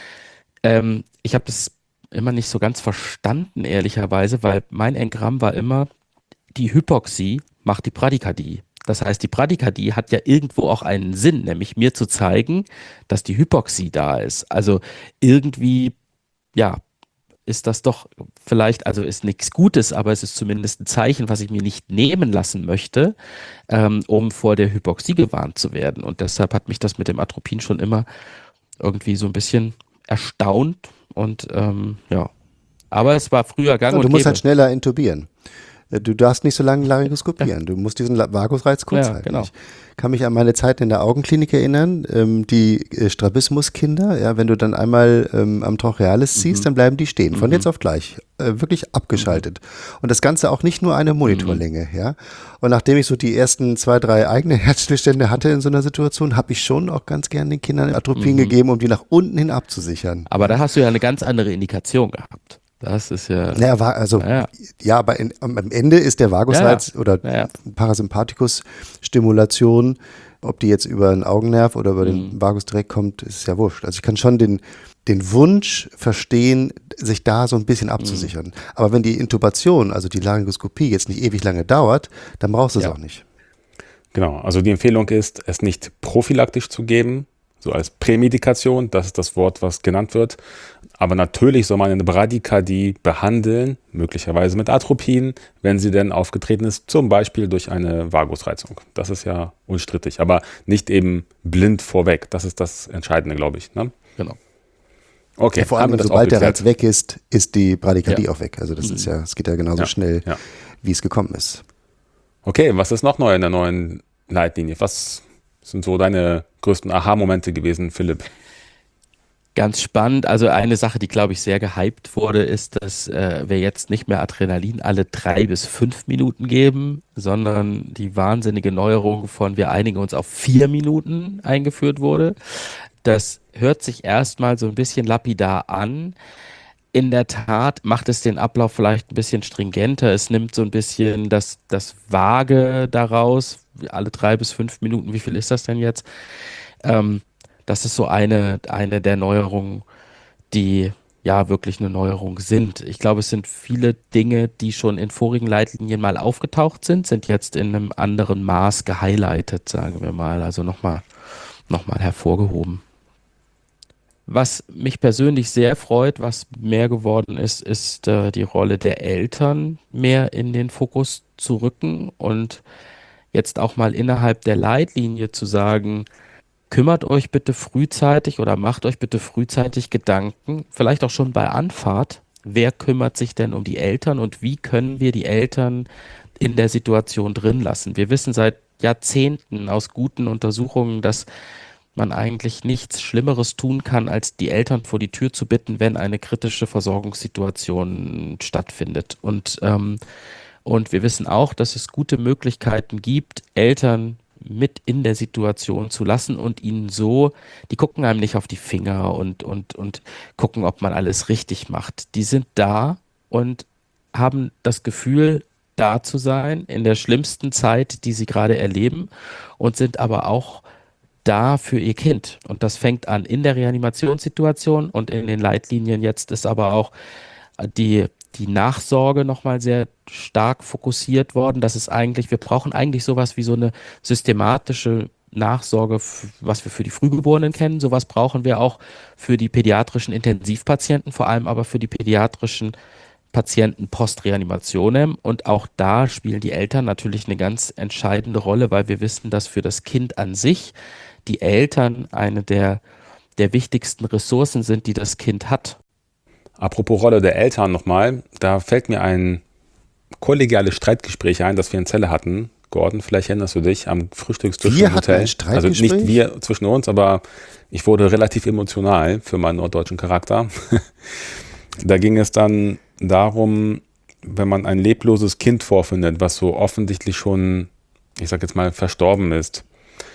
Ich habe das immer nicht so ganz verstanden, ehrlicherweise, weil mein Engramm war immer, die Hypoxie macht die Bradykardie. Das heißt, die Bradykardie hat ja irgendwo auch einen Sinn, nämlich mir zu zeigen, dass die Hypoxie da ist. Also irgendwie, ja, ist das doch vielleicht, also ist nichts Gutes, aber es ist zumindest ein Zeichen, was ich mir nicht nehmen lassen möchte, um vor der Hypoxie gewarnt zu werden. Und deshalb hat mich das mit dem Atropin schon immer irgendwie so ein bisschen erstaunt und ja. Aber es war früher gang Ja, und du musst gäbe. halt schneller intubieren. Du darfst nicht so lange laryngoskopieren. Du musst diesen Vagusreiz kurz halten. Genau. Ich kann mich an meine Zeit in der Augenklinik erinnern, die Strabismuskinder, ja, wenn du dann einmal am Trochealis ziehst, dann bleiben die stehen, von jetzt auf gleich, wirklich abgeschaltet. Und das Ganze auch nicht nur eine Monitorlänge, ja. Und nachdem ich so die ersten 2, 3 eigene Herzstillstände hatte in so einer Situation, habe ich schon auch ganz gern den Kindern Atropin gegeben, um die nach unten hin abzusichern. Aber da hast du ja eine ganz andere Indikation gehabt. Das ist ja. Aber am Ende ist der Vagusreiz oder Parasympathikus-Stimulation, ob die jetzt über den Augennerv oder über den Vagus direkt kommt, ist ja wurscht. Also ich kann schon den Wunsch verstehen, sich da so ein bisschen abzusichern. Aber wenn die Intubation, also die Laryngoskopie, jetzt nicht ewig lange dauert, dann brauchst du es auch nicht. Genau, also die Empfehlung ist, es nicht prophylaktisch zu geben, so als Prämedikation, das ist das Wort, was genannt wird. Aber natürlich soll man eine Bradykardie behandeln, möglicherweise mit Atropin, wenn sie denn aufgetreten ist, zum Beispiel durch eine Vagusreizung. Das ist ja unstrittig, aber nicht eben blind vorweg. Das ist das Entscheidende, glaube ich. Ne? Genau. Okay, ja, vor allem, sobald der Reiz weg ist, ist die Bradykardie auch weg. Also das ist ja, es geht ja genauso schnell, wie es gekommen ist. Okay, was ist noch neu in der neuen Leitlinie? Was sind so deine größten Aha-Momente gewesen, Philipp? Ganz spannend. Also eine Sache, die, glaube ich, sehr gehypt wurde, ist, dass wir jetzt nicht mehr Adrenalin alle 3 bis 5 Minuten geben, sondern die wahnsinnige Neuerung von wir einigen uns auf 4 Minuten eingeführt wurde. Das hört sich erstmal so ein bisschen lapidar an. In der Tat macht es den Ablauf vielleicht ein bisschen stringenter. Es nimmt so ein bisschen das Vage daraus. Alle 3 bis 5 Minuten, wie viel ist das denn jetzt? Das ist so eine der Neuerungen, die ja wirklich eine Neuerung sind. Ich glaube, es sind viele Dinge, die schon in vorigen Leitlinien mal aufgetaucht sind jetzt in einem anderen Maß gehighlightet, sagen wir mal. Also nochmal hervorgehoben. Was mich persönlich sehr freut, was mehr geworden ist die Rolle der Eltern mehr in den Fokus zu rücken und jetzt auch mal innerhalb der Leitlinie zu sagen, kümmert euch bitte frühzeitig oder macht euch bitte frühzeitig Gedanken, vielleicht auch schon bei Anfahrt, wer kümmert sich denn um die Eltern und wie können wir die Eltern in der Situation drin lassen. Wir wissen seit Jahrzehnten aus guten Untersuchungen, dass man eigentlich nichts Schlimmeres tun kann, als die Eltern vor die Tür zu bitten, wenn eine kritische Versorgungssituation stattfindet. Und wir wissen auch, dass es gute Möglichkeiten gibt, Eltern mit in der Situation zu lassen und ihnen so, die gucken einem nicht auf die Finger und gucken, ob man alles richtig macht. Die sind da und haben das Gefühl, da zu sein in der schlimmsten Zeit, die sie gerade erleben und sind aber auch da für ihr Kind. Und das fängt an in der Reanimationssituation und in den Leitlinien jetzt ist aber auch die Nachsorge nochmal sehr stark fokussiert worden. Das ist eigentlich, wir brauchen eigentlich sowas wie so eine systematische Nachsorge, was wir für die Frühgeborenen kennen. Sowas brauchen wir auch für die pädiatrischen Intensivpatienten, vor allem aber für die pädiatrischen Patienten Postreanimationem. Und auch da spielen die Eltern natürlich eine ganz entscheidende Rolle, weil wir wissen, dass für das Kind an sich die Eltern eine der wichtigsten Ressourcen sind, die das Kind hat. Apropos Rolle der Eltern nochmal, da fällt mir ein kollegiales Streitgespräch ein, das wir in Celle hatten. Gordon, vielleicht erinnerst du dich, am Frühstückstisch im Hotel. Ein Streitgespräch? Also nicht wir zwischen uns, aber ich wurde relativ emotional für meinen norddeutschen Charakter. Da ging es dann darum, wenn man ein lebloses Kind vorfindet, was so offensichtlich schon, ich sag jetzt mal, verstorben ist,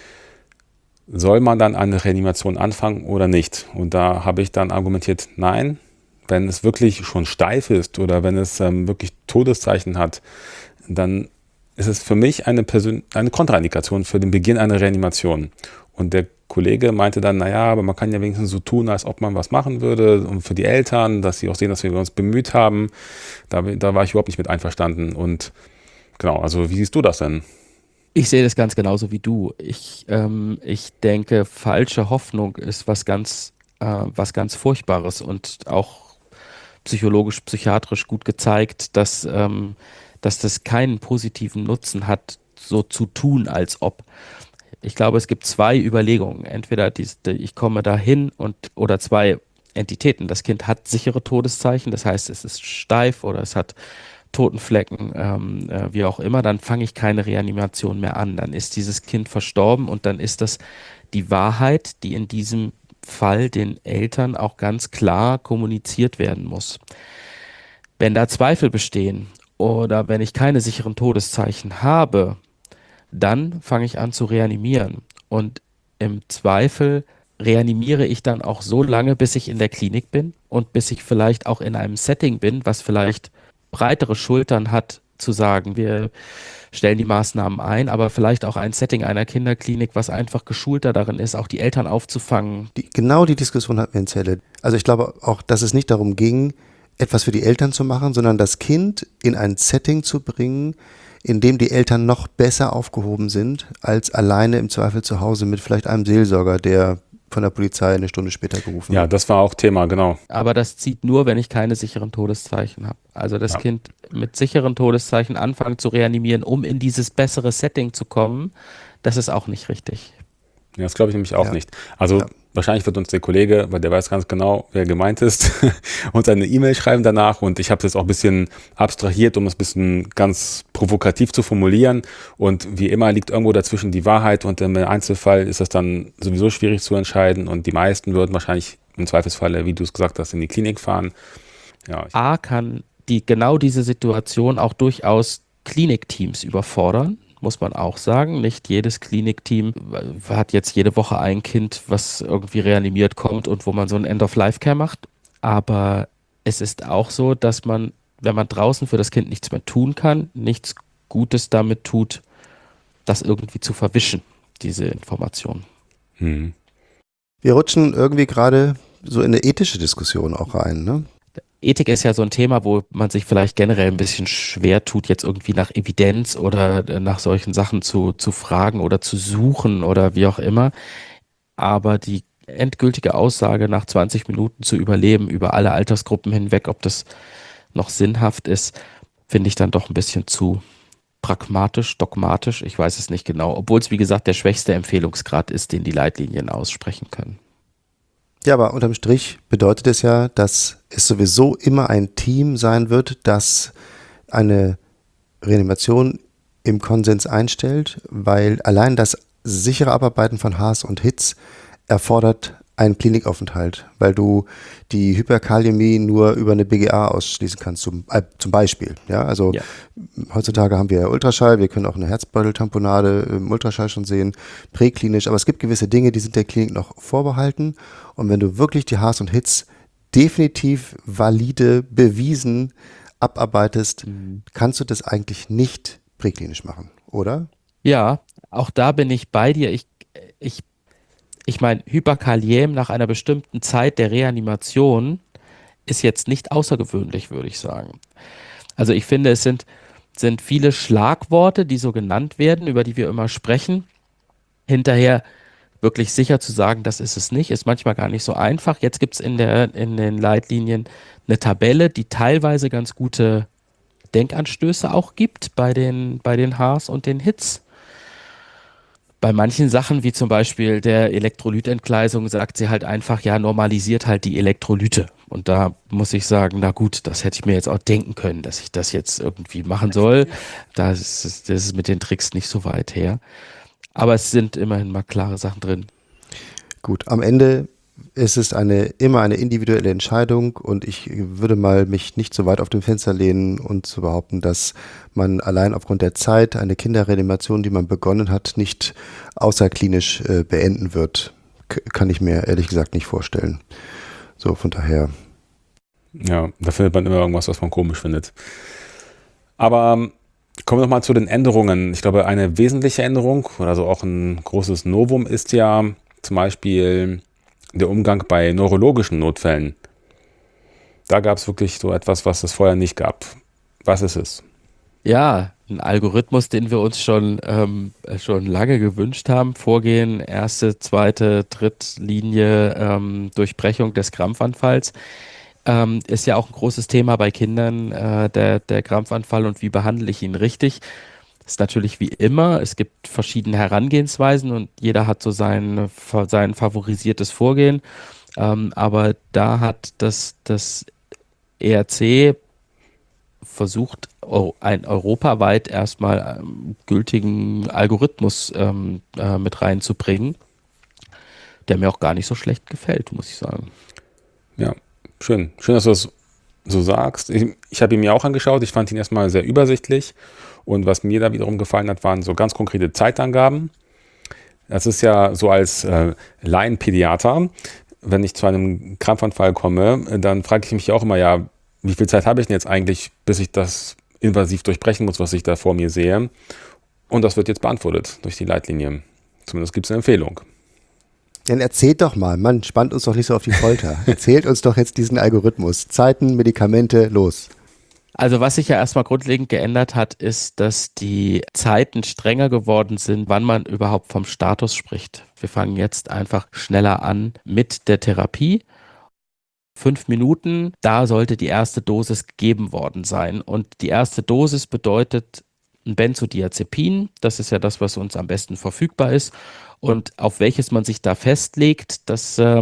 soll man dann eine Reanimation anfangen oder nicht? Und da habe ich dann argumentiert, nein, wenn es wirklich schon steif ist oder wenn es wirklich Todeszeichen hat, dann ist es für mich eine Kontraindikation für den Beginn einer Reanimation. Und der Kollege meinte dann, naja, aber man kann ja wenigstens so tun, als ob man was machen würde und für die Eltern, dass sie auch sehen, dass wir uns bemüht haben. Da war ich überhaupt nicht mit einverstanden. Und genau, also wie siehst du das denn? Ich sehe das ganz genauso wie du. Ich denke, falsche Hoffnung ist was ganz Furchtbares und auch psychologisch, psychiatrisch gut gezeigt, dass das keinen positiven Nutzen hat, so zu tun, als ob. Ich glaube, es gibt 2 Überlegungen. Entweder ich komme dahin oder 2 Entitäten. Das Kind hat sichere Todeszeichen, das heißt, es ist steif oder es hat toten Flecken, wie auch immer, dann fange ich keine Reanimation mehr an. Dann ist dieses Kind verstorben und dann ist das die Wahrheit, die in diesem Fall den Eltern auch ganz klar kommuniziert werden muss. Wenn da Zweifel bestehen oder wenn ich keine sicheren Todeszeichen habe, dann fange ich an zu reanimieren. Und im Zweifel reanimiere ich dann auch so lange, bis ich in der Klinik bin und bis ich vielleicht auch in einem Setting bin, was vielleicht breitere Schultern hat, zu sagen, wir stellen die Maßnahmen ein, aber vielleicht auch ein Setting einer Kinderklinik, was einfach geschulter darin ist, auch die Eltern aufzufangen. Genau die Diskussion hatten wir in Celle. Also ich glaube auch, dass es nicht darum ging, etwas für die Eltern zu machen, sondern das Kind in ein Setting zu bringen, in dem die Eltern noch besser aufgehoben sind, als alleine im Zweifel zu Hause mit vielleicht einem Seelsorger, der von der Polizei eine Stunde später gerufen Ja, wird. das war auch Thema, genau. Aber das zieht nur, wenn ich keine sicheren Todeszeichen habe. Also das Ja. Kind mit sicheren Todeszeichen anfangen zu reanimieren, um in dieses bessere Setting zu kommen, das ist auch nicht richtig. Ja, das glaube ich nämlich auch Ja. nicht. Also Ja. wahrscheinlich wird uns der Kollege, weil der weiß ganz genau, wer gemeint ist, uns eine E-Mail schreiben danach und ich habe es jetzt auch ein bisschen abstrahiert, um es ein bisschen ganz provokativ zu formulieren und wie immer liegt irgendwo dazwischen die Wahrheit und im Einzelfall ist das dann sowieso schwierig zu entscheiden und die meisten würden wahrscheinlich im Zweifelsfalle, wie du es gesagt hast, in die Klinik fahren. Ja, A kann genau diese Situation auch durchaus Klinikteams überfordern, muss man auch sagen. Nicht jedes Klinikteam hat jetzt jede Woche ein Kind, was irgendwie reanimiert kommt und wo man so ein End-of-Life-Care macht. Aber es ist auch so, dass man, wenn man draußen für das Kind nichts mehr tun kann, nichts Gutes damit tut, das irgendwie zu verwischen, diese Information. Wir rutschen irgendwie gerade so in eine ethische Diskussion auch rein, ne? Ethik ist ja so ein Thema, wo man sich vielleicht generell ein bisschen schwer tut, jetzt irgendwie nach Evidenz oder nach solchen Sachen zu fragen oder zu suchen oder wie auch immer. Aber die endgültige Aussage nach 20 Minuten zu überleben über alle Altersgruppen hinweg, ob das noch sinnhaft ist, finde ich dann doch ein bisschen zu pragmatisch, dogmatisch. Ich weiß es nicht genau, obwohl es, wie gesagt, der schwächste Empfehlungsgrad ist, den die Leitlinien aussprechen können. Ja, aber unterm Strich bedeutet es ja, dass es sowieso immer ein Team sein wird, das eine Reanimation im Konsens einstellt, weil allein das sichere Abarbeiten von Haars und Hitz erfordert einen Klinikaufenthalt, weil du die Hyperkaliämie nur über eine BGA ausschließen kannst, zum Beispiel. Ja, also Ja. heutzutage haben wir ja Ultraschall, wir können auch eine Herzbeuteltamponade im Ultraschall schon sehen, präklinisch, aber es gibt gewisse Dinge, die sind der Klinik noch vorbehalten. Und wenn du wirklich die Haars und Hitz definitiv valide, bewiesen abarbeitest, kannst du das eigentlich nicht präklinisch machen, oder? Ja, auch da bin ich bei dir. Ich meine, Hyperkaliäm nach einer bestimmten Zeit der Reanimation ist jetzt nicht außergewöhnlich, würde ich sagen. Also ich finde, es sind viele Schlagworte, die so genannt werden, über die wir immer sprechen. Hinterher wirklich sicher zu sagen, das ist es nicht, ist manchmal gar nicht so einfach. Jetzt gibt es in den Leitlinien eine Tabelle, die teilweise ganz gute Denkanstöße auch gibt bei den Haars und den Hits. Bei manchen Sachen, wie zum Beispiel der Elektrolytentgleisung, sagt sie halt einfach, ja, normalisiert halt die Elektrolyte. Und da muss ich sagen, na gut, das hätte ich mir jetzt auch denken können, dass ich das jetzt irgendwie machen soll. Das ist mit den Tricks nicht so weit her. Aber es sind immerhin mal klare Sachen drin. Gut, am Ende ist es immer eine individuelle Entscheidung und ich würde mal mich nicht so weit auf dem Fenster lehnen und zu behaupten, dass man allein aufgrund der Zeit eine Kinderreanimation, die man begonnen hat, nicht außerklinisch beenden wird. Kann ich mir ehrlich gesagt nicht vorstellen. So, von daher. Ja, da findet man immer irgendwas, was man komisch findet. Aber kommen wir nochmal zu den Änderungen. Ich glaube, eine wesentliche Änderung oder so auch ein großes Novum ist ja zum Beispiel der Umgang bei neurologischen Notfällen. Da gab es wirklich so etwas, was es vorher nicht gab. Was ist es? Ja, ein Algorithmus, den wir uns schon lange gewünscht haben. Vorgehen, erste, zweite, Drittlinie, Durchbrechung des Krampfanfalls. Ist ja auch ein großes Thema bei Kindern, der Krampfanfall und wie behandle ich ihn richtig. Ist natürlich wie immer, es gibt verschiedene Herangehensweisen und jeder hat so sein favorisiertes Vorgehen. Aber da hat das ERC versucht, einen europaweit erstmal gültigen Algorithmus mit reinzubringen, der mir auch gar nicht so schlecht gefällt, muss ich sagen. Ja, schön. Schön, dass du das so sagst. Ich habe ihn mir auch angeschaut. Ich fand ihn erstmal sehr übersichtlich. Und was mir da wiederum gefallen hat, waren so ganz konkrete Zeitangaben. Das ist ja so als Laienpädiater, wenn ich zu einem Krampfanfall komme, dann frage ich mich auch immer, ja, wie viel Zeit habe ich denn jetzt eigentlich, bis ich das invasiv durchbrechen muss, was ich da vor mir sehe? Und das wird jetzt beantwortet durch die Leitlinie. Zumindest gibt es eine Empfehlung. Dann erzählt doch mal, Mann, spannt uns doch nicht so auf die Folter. Erzählt uns doch jetzt diesen Algorithmus. Zeiten, Medikamente, los. Also was sich ja erstmal grundlegend geändert hat, ist, dass die Zeiten strenger geworden sind, wann man überhaupt vom Status spricht. Wir fangen jetzt einfach schneller an mit der Therapie. 5 Minuten, da sollte die erste Dosis gegeben worden sein. Und die erste Dosis bedeutet ein Benzodiazepin. Das ist ja das, was uns am besten verfügbar ist. Und auf welches man sich da festlegt, das da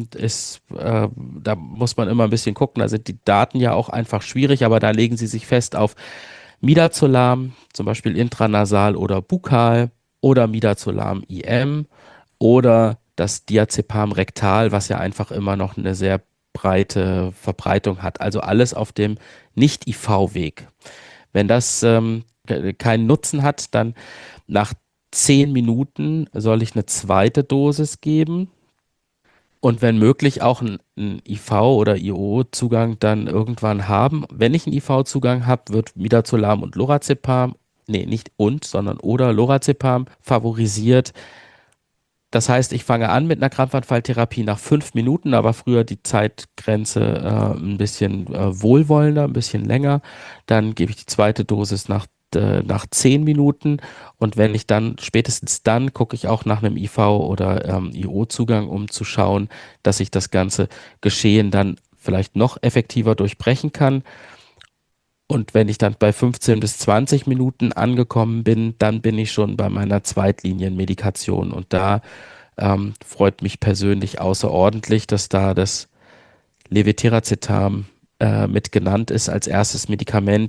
muss man immer ein bisschen gucken. Da sind die Daten ja auch einfach schwierig, aber da legen sie sich fest auf Midazolam, zum Beispiel intranasal oder bukal, oder Midazolam IM oder das Diazepam rektal, was ja einfach immer noch eine sehr breite Verbreitung hat. Also alles auf dem Nicht-IV-Weg. Wenn das keinen Nutzen hat, dann nach 10 Minuten soll ich eine zweite Dosis geben und wenn möglich auch einen IV- oder IO-Zugang dann irgendwann haben. Wenn ich einen IV-Zugang habe, wird Midazolam und Lorazepam, nicht sondern oder Lorazepam favorisiert. Das heißt, ich fange an mit einer Krampfanfalltherapie nach 5 Minuten, aber früher die Zeitgrenze ein bisschen wohlwollender, ein bisschen länger. Dann gebe ich die zweite Dosis nach 10 Minuten und wenn ich dann, spätestens dann, gucke ich auch nach einem IV- oder IO-Zugang, um zu schauen, dass ich das ganze Geschehen dann vielleicht noch effektiver durchbrechen kann. Und wenn ich dann bei 15 bis 20 Minuten angekommen bin, dann bin ich schon bei meiner Zweitlinienmedikation und da freut mich persönlich außerordentlich, dass da das Levetiracetam mit genannt ist als erstes Medikament.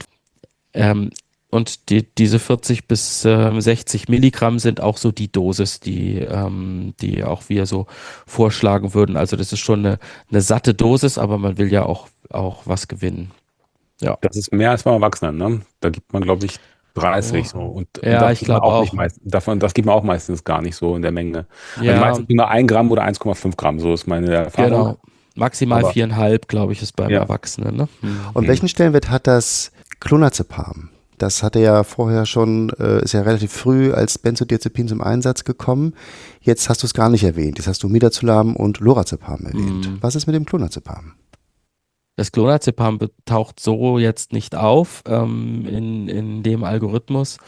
Und diese 40 bis 60 Milligramm sind auch so die Dosis, die auch wir so vorschlagen würden. Also das ist schon eine satte Dosis, aber man will ja auch was gewinnen. Ja. Das ist mehr als beim Erwachsenen, ne? Da gibt man, glaube ich, 30 so. Und Ja, das ich gibt man glaube nicht das gibt man auch meistens gar nicht so in der Menge. Also Ja, meistens immer 1 Gramm oder 1,5 Gramm, so ist meine Erfahrung. genau. Maximal Aber- 4,5, glaube ich, ist beim Ja. Erwachsenen. Ne? Und welchen Stellenwert hat das Clonazepam? Das hatte ja vorher schon, ist ja relativ früh als Benzodiazepin zum Einsatz gekommen. Jetzt hast du es gar nicht erwähnt. Jetzt hast du Midazolam und Lorazepam erwähnt. Was ist mit dem Clonazepam? Das Clonazepam taucht so jetzt nicht auf in dem Algorithmus.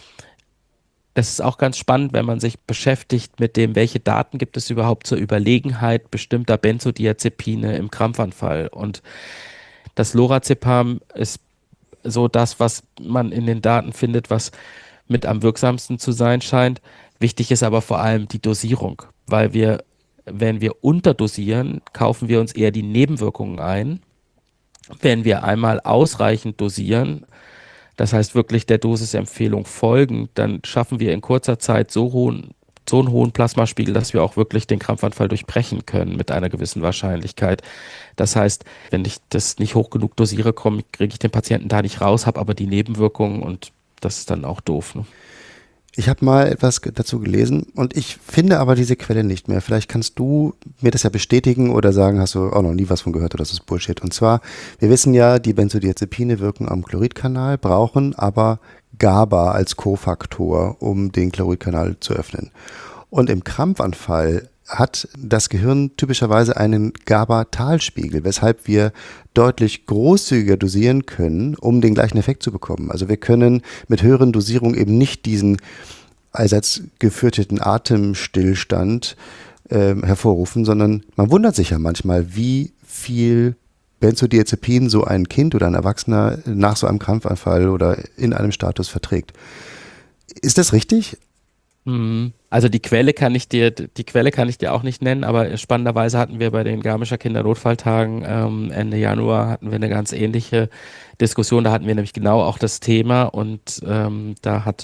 Das ist auch ganz spannend, wenn man sich beschäftigt mit dem, welche Daten gibt es überhaupt zur Überlegenheit bestimmter Benzodiazepine im Krampfanfall. Und das Lorazepam ist so das, was man in den Daten findet, was mit am wirksamsten zu sein scheint. Wichtig ist aber vor allem die Dosierung, weil wenn wir unterdosieren, kaufen wir uns eher die Nebenwirkungen ein. Wenn wir einmal ausreichend dosieren, das heißt wirklich der Dosisempfehlung folgen, dann schaffen wir in kurzer Zeit so einen hohen Plasmaspiegel, dass wir auch wirklich den Krampfanfall durchbrechen können mit einer gewissen Wahrscheinlichkeit. Das heißt, wenn ich das nicht hoch genug dosiere, kriege ich den Patienten da nicht raus, habe aber die Nebenwirkungen und das ist dann auch doof. Ne? Ich habe mal etwas dazu gelesen und ich finde aber diese Quelle nicht mehr. Vielleicht kannst du mir das ja bestätigen oder sagen, hast du auch noch nie was von gehört oder das ist Bullshit. Und zwar, wir wissen ja, die Benzodiazepine wirken am Chloridkanal, brauchen aber GABA als Kofaktor, um den Chloridkanal zu öffnen. Und im Krampfanfall hat das Gehirn typischerweise einen GABA-Talspiegel, weshalb wir deutlich großzügiger dosieren können, um den gleichen Effekt zu bekommen. Also wir können mit höheren Dosierungen eben nicht diesen allseits gefürchteten Atemstillstand hervorrufen, sondern man wundert sich ja manchmal, wie viel Benzodiazepin so ein Kind oder ein Erwachsener nach so einem Krampfanfall oder in einem Status verträgt. Ist das richtig? Also die Quelle kann ich dir auch nicht nennen, aber spannenderweise hatten wir bei den Garmischer Kindernotfalltagen Ende Januar hatten wir eine ganz ähnliche Diskussion. Da hatten wir nämlich genau auch das Thema und da hat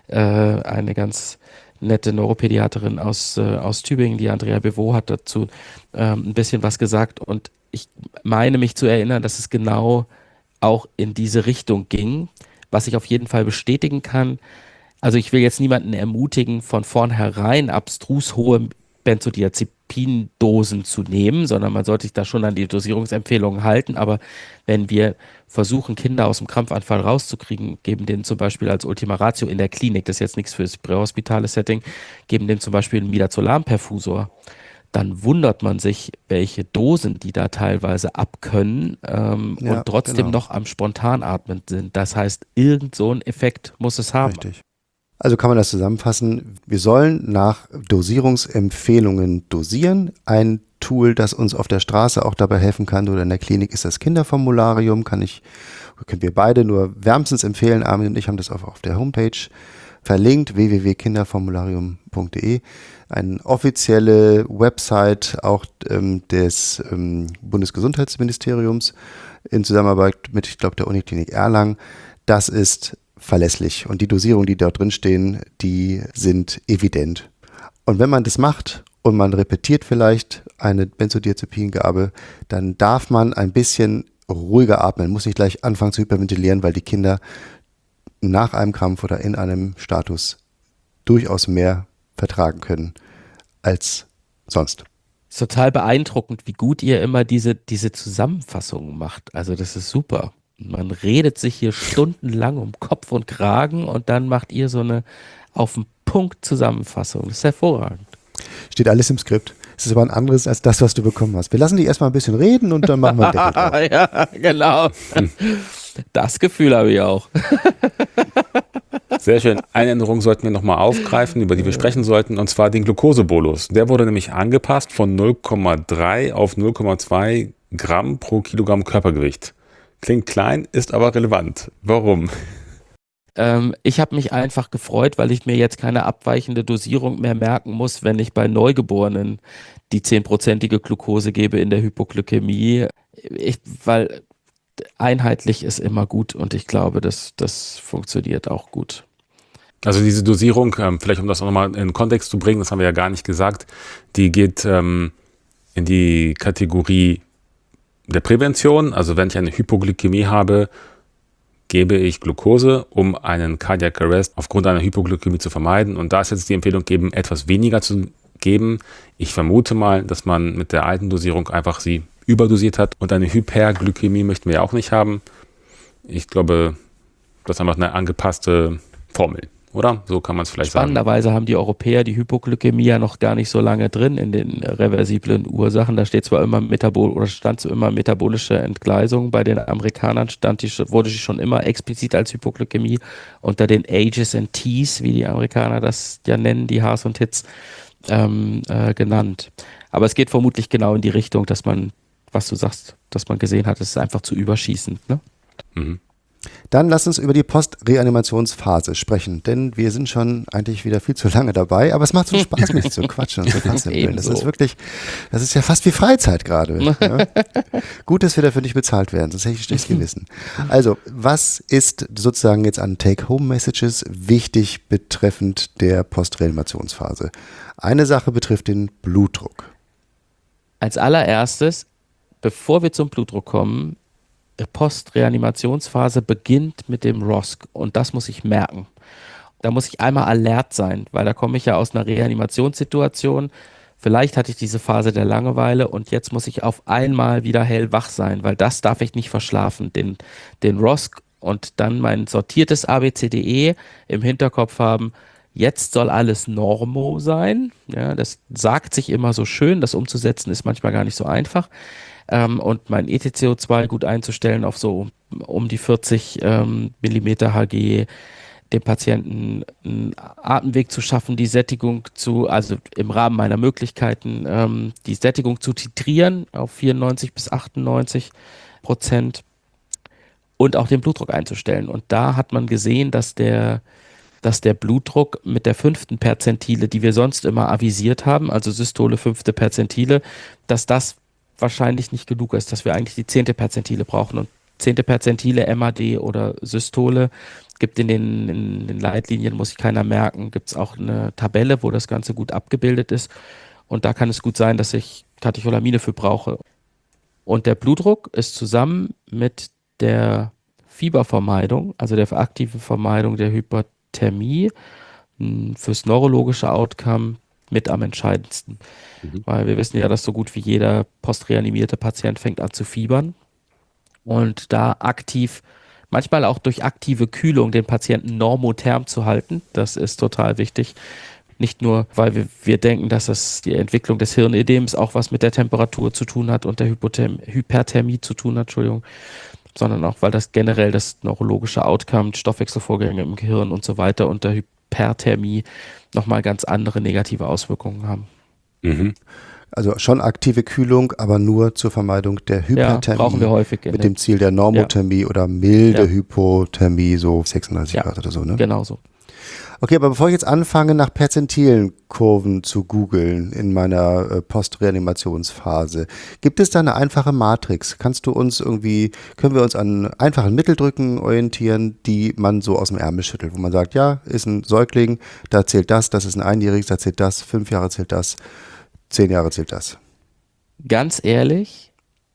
eine ganz nette Neuropädiaterin aus Tübingen, die Andrea Bevot, hat dazu ein bisschen was gesagt und ich meine mich zu erinnern, dass es genau auch in diese Richtung ging, was ich auf jeden Fall bestätigen kann. Also ich will jetzt niemanden ermutigen, von vornherein abstrus hohe Benzodiazepindosen zu nehmen, sondern man sollte sich da schon an die Dosierungsempfehlungen halten. Aber wenn wir versuchen, Kinder aus dem Krampfanfall rauszukriegen, geben denen zum Beispiel als Ultima Ratio in der Klinik, das ist jetzt nichts fürs prähospitale Setting, geben denen zum Beispiel einen Midazolam-Perfusor, dann wundert man sich, welche Dosen die da teilweise abkönnen Ja, und trotzdem genau. noch am Spontanatmen sind. Das heißt, irgend so ein Effekt muss es haben. Richtig. Also kann man das zusammenfassen. Wir sollen nach Dosierungsempfehlungen dosieren. Ein Tool, das uns auf der Straße auch dabei helfen kann oder in der Klinik, ist das Kinderformularium. Können wir beide nur wärmstens empfehlen. Armin und ich haben das auf der Homepage verlinkt, www.kinderformularium.de. Eine offizielle Website auch des Bundesgesundheitsministeriums in Zusammenarbeit mit, ich glaube, der Uniklinik Erlangen. Das ist verlässlich und die Dosierungen, die dort drin stehen, die sind evident. Und wenn man das macht und man repetiert vielleicht eine Benzodiazepingabe, dann darf man ein bisschen ruhiger atmen, muss nicht gleich anfangen zu hyperventilieren, weil die Kinder nach einem Krampf oder in einem Status durchaus mehr vertragen können als sonst. Es ist total beeindruckend, wie gut ihr immer diese Zusammenfassungen macht. Also das ist super. Man redet sich hier stundenlang um Kopf und Kragen und dann macht ihr so eine auf den Punkt Zusammenfassung. Das ist hervorragend. Steht alles im Skript. Es ist aber ein anderes als das, was du bekommen hast. Wir lassen dich erstmal ein bisschen reden und dann machen wir einen Deckel drauf. Ja, genau. Das Gefühl habe ich auch. Sehr schön. Eine Änderung sollten wir nochmal aufgreifen, über die wir sprechen sollten, und zwar den Glukosebolus. Der wurde nämlich angepasst von 0,3 auf 0,2 Gramm pro Kilogramm Körpergewicht. Klingt klein, ist aber relevant. Warum? Ich habe mich einfach gefreut, weil ich mir jetzt keine abweichende Dosierung mehr merken muss, wenn ich bei Neugeborenen die 10%ige Glucose gebe in der Hypoglykämie. Weil einheitlich ist immer gut und ich glaube, das funktioniert auch gut. Also diese Dosierung, vielleicht um das auch nochmal in den Kontext zu bringen, das haben wir ja gar nicht gesagt, die geht in die Kategorie der Prävention. Also wenn ich eine Hypoglykämie habe, gebe ich Glucose, um einen Cardiac Arrest aufgrund einer Hypoglykämie zu vermeiden. Und da ist jetzt die Empfehlung gegeben, etwas weniger zu geben. Ich vermute mal, dass man mit der alten Dosierung einfach sie überdosiert hat. Und eine Hyperglykämie möchten wir ja auch nicht haben. Ich glaube, das ist einfach eine angepasste Formel, oder? So kann man es vielleicht sagen. Spannenderweise haben die Europäer die Hypoglykämie ja noch gar nicht so lange drin in den reversiblen Ursachen. Da steht zwar immer stand so immer metabolische Entgleisung. Bei den Amerikanern wurde sie schon immer explizit als Hypoglykämie unter den Ages and Ts, wie die Amerikaner das ja nennen, die Ha's und Hits, genannt. Aber es geht vermutlich genau in die Richtung, dass man, was du sagst, dass man gesehen hat, es ist einfach zu überschießend, ne? Mhm. Dann lass uns über die Postreanimationsphase sprechen, denn wir sind schon eigentlich wieder viel zu lange dabei, aber es macht so Spaß, mit zu quatschen und zu faszinieren. Das ist wirklich, das ist ja fast wie Freizeit gerade. Ja. Gut, dass wir dafür nicht bezahlt werden, sonst hätte ich ein schlechtes Gewissen. Also, was ist sozusagen jetzt an Take-Home-Messages wichtig betreffend der Postreanimationsphase? Eine Sache betrifft den Blutdruck. Als allererstes, bevor wir zum Blutdruck kommen, Postreanimationsphase beginnt mit dem ROSC und das muss ich merken. Da muss ich einmal alert sein, weil da komme ich ja aus einer Reanimationssituation. Vielleicht hatte ich diese Phase der Langeweile und jetzt muss ich auf einmal wieder hellwach sein, weil das darf ich nicht verschlafen. Den ROSC und dann mein sortiertes ABCDE im Hinterkopf haben. Jetzt soll alles Normo sein. Ja, das sagt sich immer so schön, das umzusetzen ist manchmal gar nicht so einfach. Und mein ETCO2 gut einzustellen auf so um die 40 Millimeter Hg, dem Patienten einen Atemweg zu schaffen, die Sättigung also im Rahmen meiner Möglichkeiten, die Sättigung zu titrieren auf 94 bis 98% und auch den Blutdruck einzustellen. Und da hat man gesehen, dass der dass der Blutdruck mit der 5. Perzentile, die wir sonst immer avisiert haben, also Systole 5. Perzentile, dass das wahrscheinlich nicht genug ist, dass wir eigentlich die 10. Perzentile brauchen. Und 10. Perzentile, MAD oder Systole, gibt in den Leitlinien, muss sich keiner merken, gibt es auch eine Tabelle, wo das Ganze gut abgebildet ist. Und da kann es gut sein, dass ich Katecholamine für brauche. Und der Blutdruck ist zusammen mit der Fiebervermeidung, also der aktiven Vermeidung der Hyperthermie, fürs neurologische Outcome mit am entscheidendsten. Weil wir wissen ja, dass so gut wie jeder postreanimierte Patient fängt an zu fiebern. Und da aktiv, manchmal auch durch aktive Kühlung, den Patienten normotherm zu halten, das ist total wichtig. Nicht nur, weil wir denken, dass das die Entwicklung des Hirnödems auch was mit der Temperatur zu tun hat und der Hyperthermie zu tun hat, sondern auch, weil das generell das neurologische Outcome, Stoffwechselvorgänge im Gehirn und so weiter unter Hyperthermie nochmal ganz andere negative Auswirkungen haben. Mhm. Also schon aktive Kühlung, aber nur zur Vermeidung der Hyperthermie. Brauchen wir häufig. Mit dem Ziel der Normothermie oder milde Hypothermie, so 36 Grad oder so, ne? Genau so. Okay, aber bevor ich jetzt anfange, nach Perzentilenkurven zu googeln in meiner Postreanimationsphase, gibt es da eine einfache Matrix? können wir uns an einfachen Mitteldrücken orientieren, die man so aus dem Ärmel schüttelt, wo man sagt, ja, ist ein Säugling, da zählt das ist ein Einjähriges, da zählt das, 5 Jahre zählt das, 10 Jahre zählt das. Ganz ehrlich,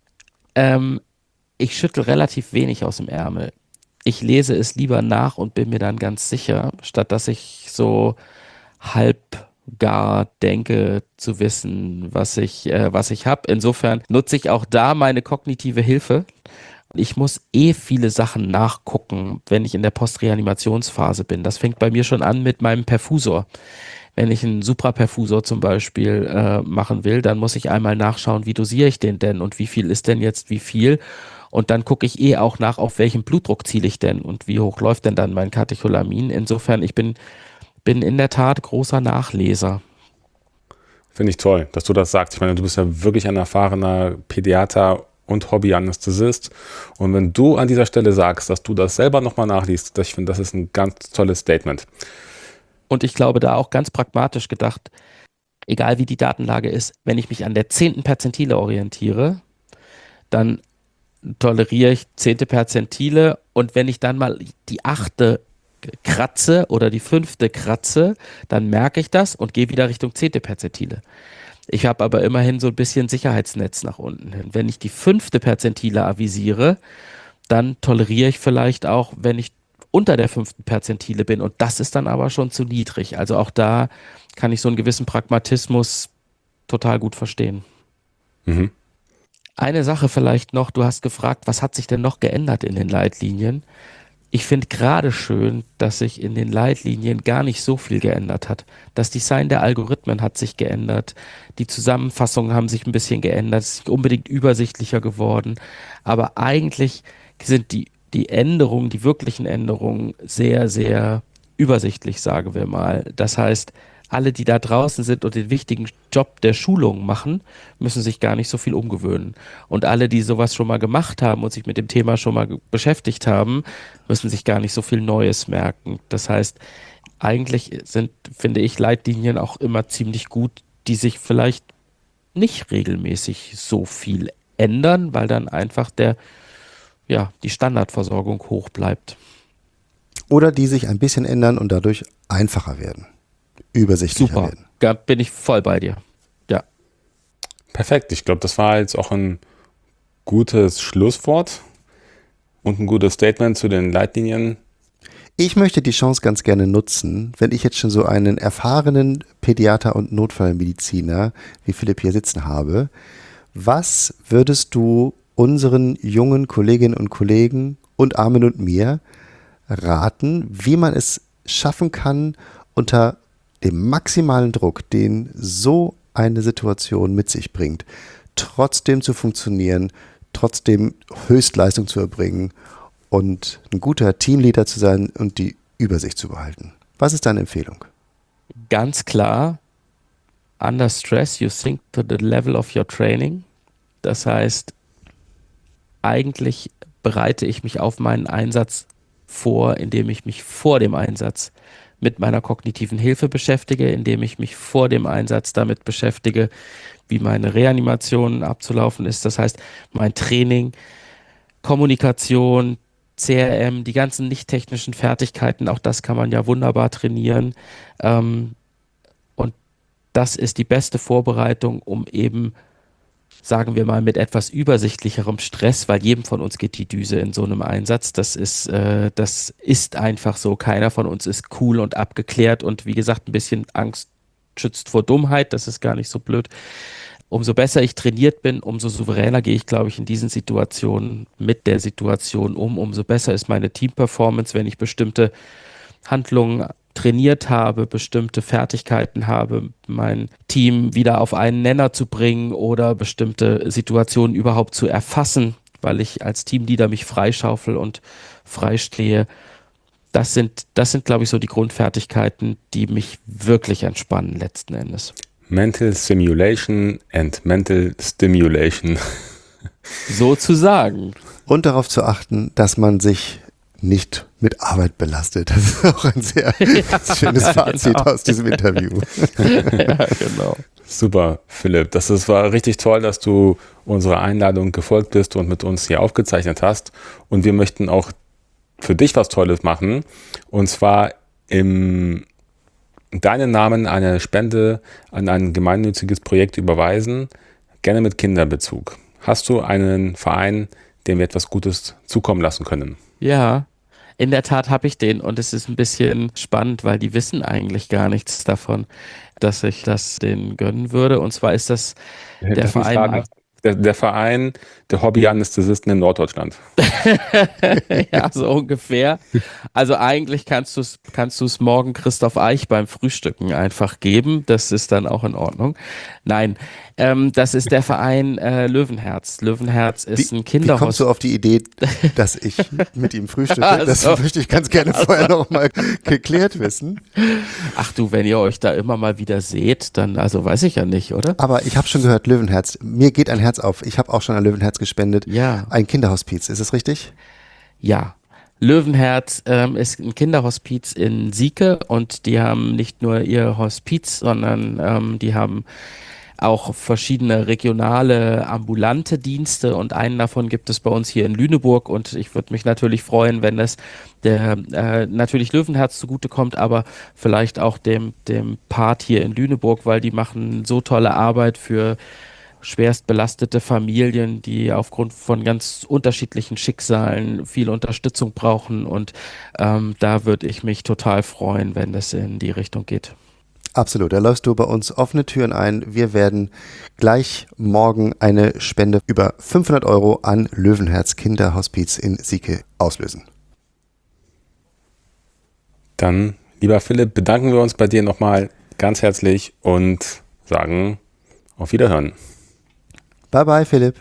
ich schüttel relativ wenig aus dem Ärmel. Ich lese es lieber nach und bin mir dann ganz sicher, statt dass ich so halb gar denke zu wissen, was ich habe. Insofern nutze ich auch da meine kognitive Hilfe. Ich muss viele Sachen nachgucken, wenn ich in der Postreanimationsphase bin. Das fängt bei mir schon an mit meinem Perfusor. Wenn ich einen Supraperfusor zum Beispiel machen will, dann muss ich einmal nachschauen, wie dosiere ich den denn und wie viel ist denn jetzt wie viel. Und dann gucke ich auch nach, auf welchen Blutdruck ziele ich denn und wie hoch läuft denn dann mein Katecholamin. Insofern, ich bin in der Tat großer Nachleser. Finde ich toll, dass du das sagst. Ich meine, du bist ja wirklich ein erfahrener Pädiater und Hobbyanästhesist. Und wenn du an dieser Stelle sagst, dass du das selber nochmal nachliest, ich finde, das ist ein ganz tolles Statement. Und ich glaube, da auch ganz pragmatisch gedacht, egal wie die Datenlage ist, wenn ich mich an der 10. Perzentile orientiere, dann toleriere ich 10. Perzentile und wenn ich dann mal die 8. kratze oder die 5. kratze, dann merke ich das und gehe wieder Richtung 10. Perzentile. Ich habe aber immerhin so ein bisschen Sicherheitsnetz nach unten hin. Wenn ich die 5. Perzentile avisiere, dann toleriere ich vielleicht auch, wenn ich unter der 5. Perzentile bin und das ist dann aber schon zu niedrig. Also auch da kann ich so einen gewissen Pragmatismus total gut verstehen. Mhm. Eine Sache vielleicht noch, du hast gefragt, was hat sich denn noch geändert in den Leitlinien? Ich finde gerade schön, dass sich in den Leitlinien gar nicht so viel geändert hat. Das Design der Algorithmen hat sich geändert, die Zusammenfassungen haben sich ein bisschen geändert, es ist nicht unbedingt übersichtlicher geworden, aber eigentlich sind die Änderungen, die wirklichen Änderungen sehr, sehr übersichtlich, sagen wir mal. Das heißt, alle, die da draußen sind und den wichtigen Job der Schulung machen, müssen sich gar nicht so viel umgewöhnen. Und alle, die sowas schon mal gemacht haben und sich mit dem Thema schon mal beschäftigt haben, müssen sich gar nicht so viel Neues merken. Das heißt, eigentlich sind, finde ich, Leitlinien auch immer ziemlich gut, die sich vielleicht nicht regelmäßig so viel ändern, weil dann einfach die Standardversorgung hoch bleibt. Oder die sich ein bisschen ändern und dadurch einfacher werden. Übersichtlicher Super, werden. da bin ich voll bei dir. Ja. Perfekt. Ich glaube, das war jetzt auch ein gutes Schlusswort und ein gutes Statement zu den Leitlinien. Ich möchte die Chance ganz gerne nutzen, wenn ich jetzt schon so einen erfahrenen Pädiater und Notfallmediziner wie Philipp hier sitzen habe. Was würdest du unseren jungen Kolleginnen und Kollegen und Armin und mir raten, wie man es schaffen kann, unter dem maximalen Druck, den so eine Situation mit sich bringt, trotzdem zu funktionieren, trotzdem Höchstleistung zu erbringen und ein guter Teamleader zu sein und die Übersicht zu behalten? Was ist deine Empfehlung? Ganz klar, under stress you sink to the level of your training. Das heißt, eigentlich bereite ich mich auf meinen Einsatz vor, indem ich mich vor dem Einsatz mit meiner kognitiven Hilfe beschäftige, indem ich mich vor dem Einsatz damit beschäftige, wie meine Reanimation abzulaufen ist. Das heißt, mein Training, Kommunikation, CRM, die ganzen nicht technischen Fertigkeiten, auch das kann man ja wunderbar trainieren. Und das ist die beste Vorbereitung, um eben, sagen wir mal, mit etwas übersichtlicherem Stress, weil jedem von uns geht die Düse in so einem Einsatz. Das ist einfach so. Keiner von uns ist cool und abgeklärt und wie gesagt, ein bisschen Angst schützt vor Dummheit. Das ist gar nicht so blöd. Umso besser ich trainiert bin, umso souveräner gehe ich, glaube ich, in diesen Situationen mit der Situation um. Umso besser ist meine Teamperformance, wenn ich bestimmte Handlungen trainiert habe, bestimmte Fertigkeiten habe, mein Team wieder auf einen Nenner zu bringen oder bestimmte Situationen überhaupt zu erfassen, weil ich als Teamleader mich freischaufel und freistehe. Das sind, glaube ich, so die Grundfertigkeiten, die mich wirklich entspannen letzten Endes. Mental Simulation and Mental Stimulation. Sozusagen. Und darauf zu achten, dass man sich nicht mit Arbeit belastet. Das ist auch ein sehr schönes Fazit aus diesem Interview. Ja, genau. Super, Philipp. Das war richtig toll, dass du unserer Einladung gefolgt bist und mit uns hier aufgezeichnet hast. Und wir möchten auch für dich was Tolles machen. Und zwar im deinen Namen eine Spende an ein gemeinnütziges Projekt überweisen, gerne mit Kinderbezug. Hast du einen Verein, dem wir etwas Gutes zukommen lassen können? Ja, in der Tat habe ich den und es ist ein bisschen spannend, weil die wissen eigentlich gar nichts davon, dass ich das denen gönnen würde. Und zwar ist das der Verein. Der Verein der Hobbyanästhesisten in Norddeutschland. Ja, so ungefähr. Also eigentlich kannst du es morgen Christoph Eich beim Frühstücken einfach geben. Das ist dann auch in Ordnung. Nein, das ist der Verein Löwenherz. Löwenherz ist ein Kinderhospiz. Wie kommst du auf die Idee, dass ich mit ihm frühstücke? Also, das möchte ich ganz gerne vorher noch mal geklärt wissen. Ach du, wenn ihr euch da immer mal wieder seht, dann, also weiß ich ja nicht, oder? Aber ich habe schon gehört, Löwenherz. Mir geht ein Herz auf. Ich habe auch schon an Löwenherz gespendet. Ja. Ein Kinderhospiz, ist es richtig? Ja. Löwenherz ist ein Kinderhospiz in Sieke und die haben nicht nur ihr Hospiz, sondern die haben auch verschiedene regionale ambulante Dienste und einen davon gibt es bei uns hier in Lüneburg und ich würde mich natürlich freuen, wenn das der natürlich Löwenherz zugutekommt, aber vielleicht auch dem Part hier in Lüneburg, weil die machen so tolle Arbeit für schwerst belastete Familien, die aufgrund von ganz unterschiedlichen Schicksalen viel Unterstützung brauchen und da würde ich mich total freuen, wenn das in die Richtung geht. Absolut, da läufst du bei uns offene Türen ein. Wir werden gleich morgen eine Spende über 500 € an Löwenherz Kinderhospiz in Sieke auslösen. Dann, lieber Philipp, bedanken wir uns bei dir nochmal ganz herzlich und sagen auf Wiederhören. Bye bye, Philipp.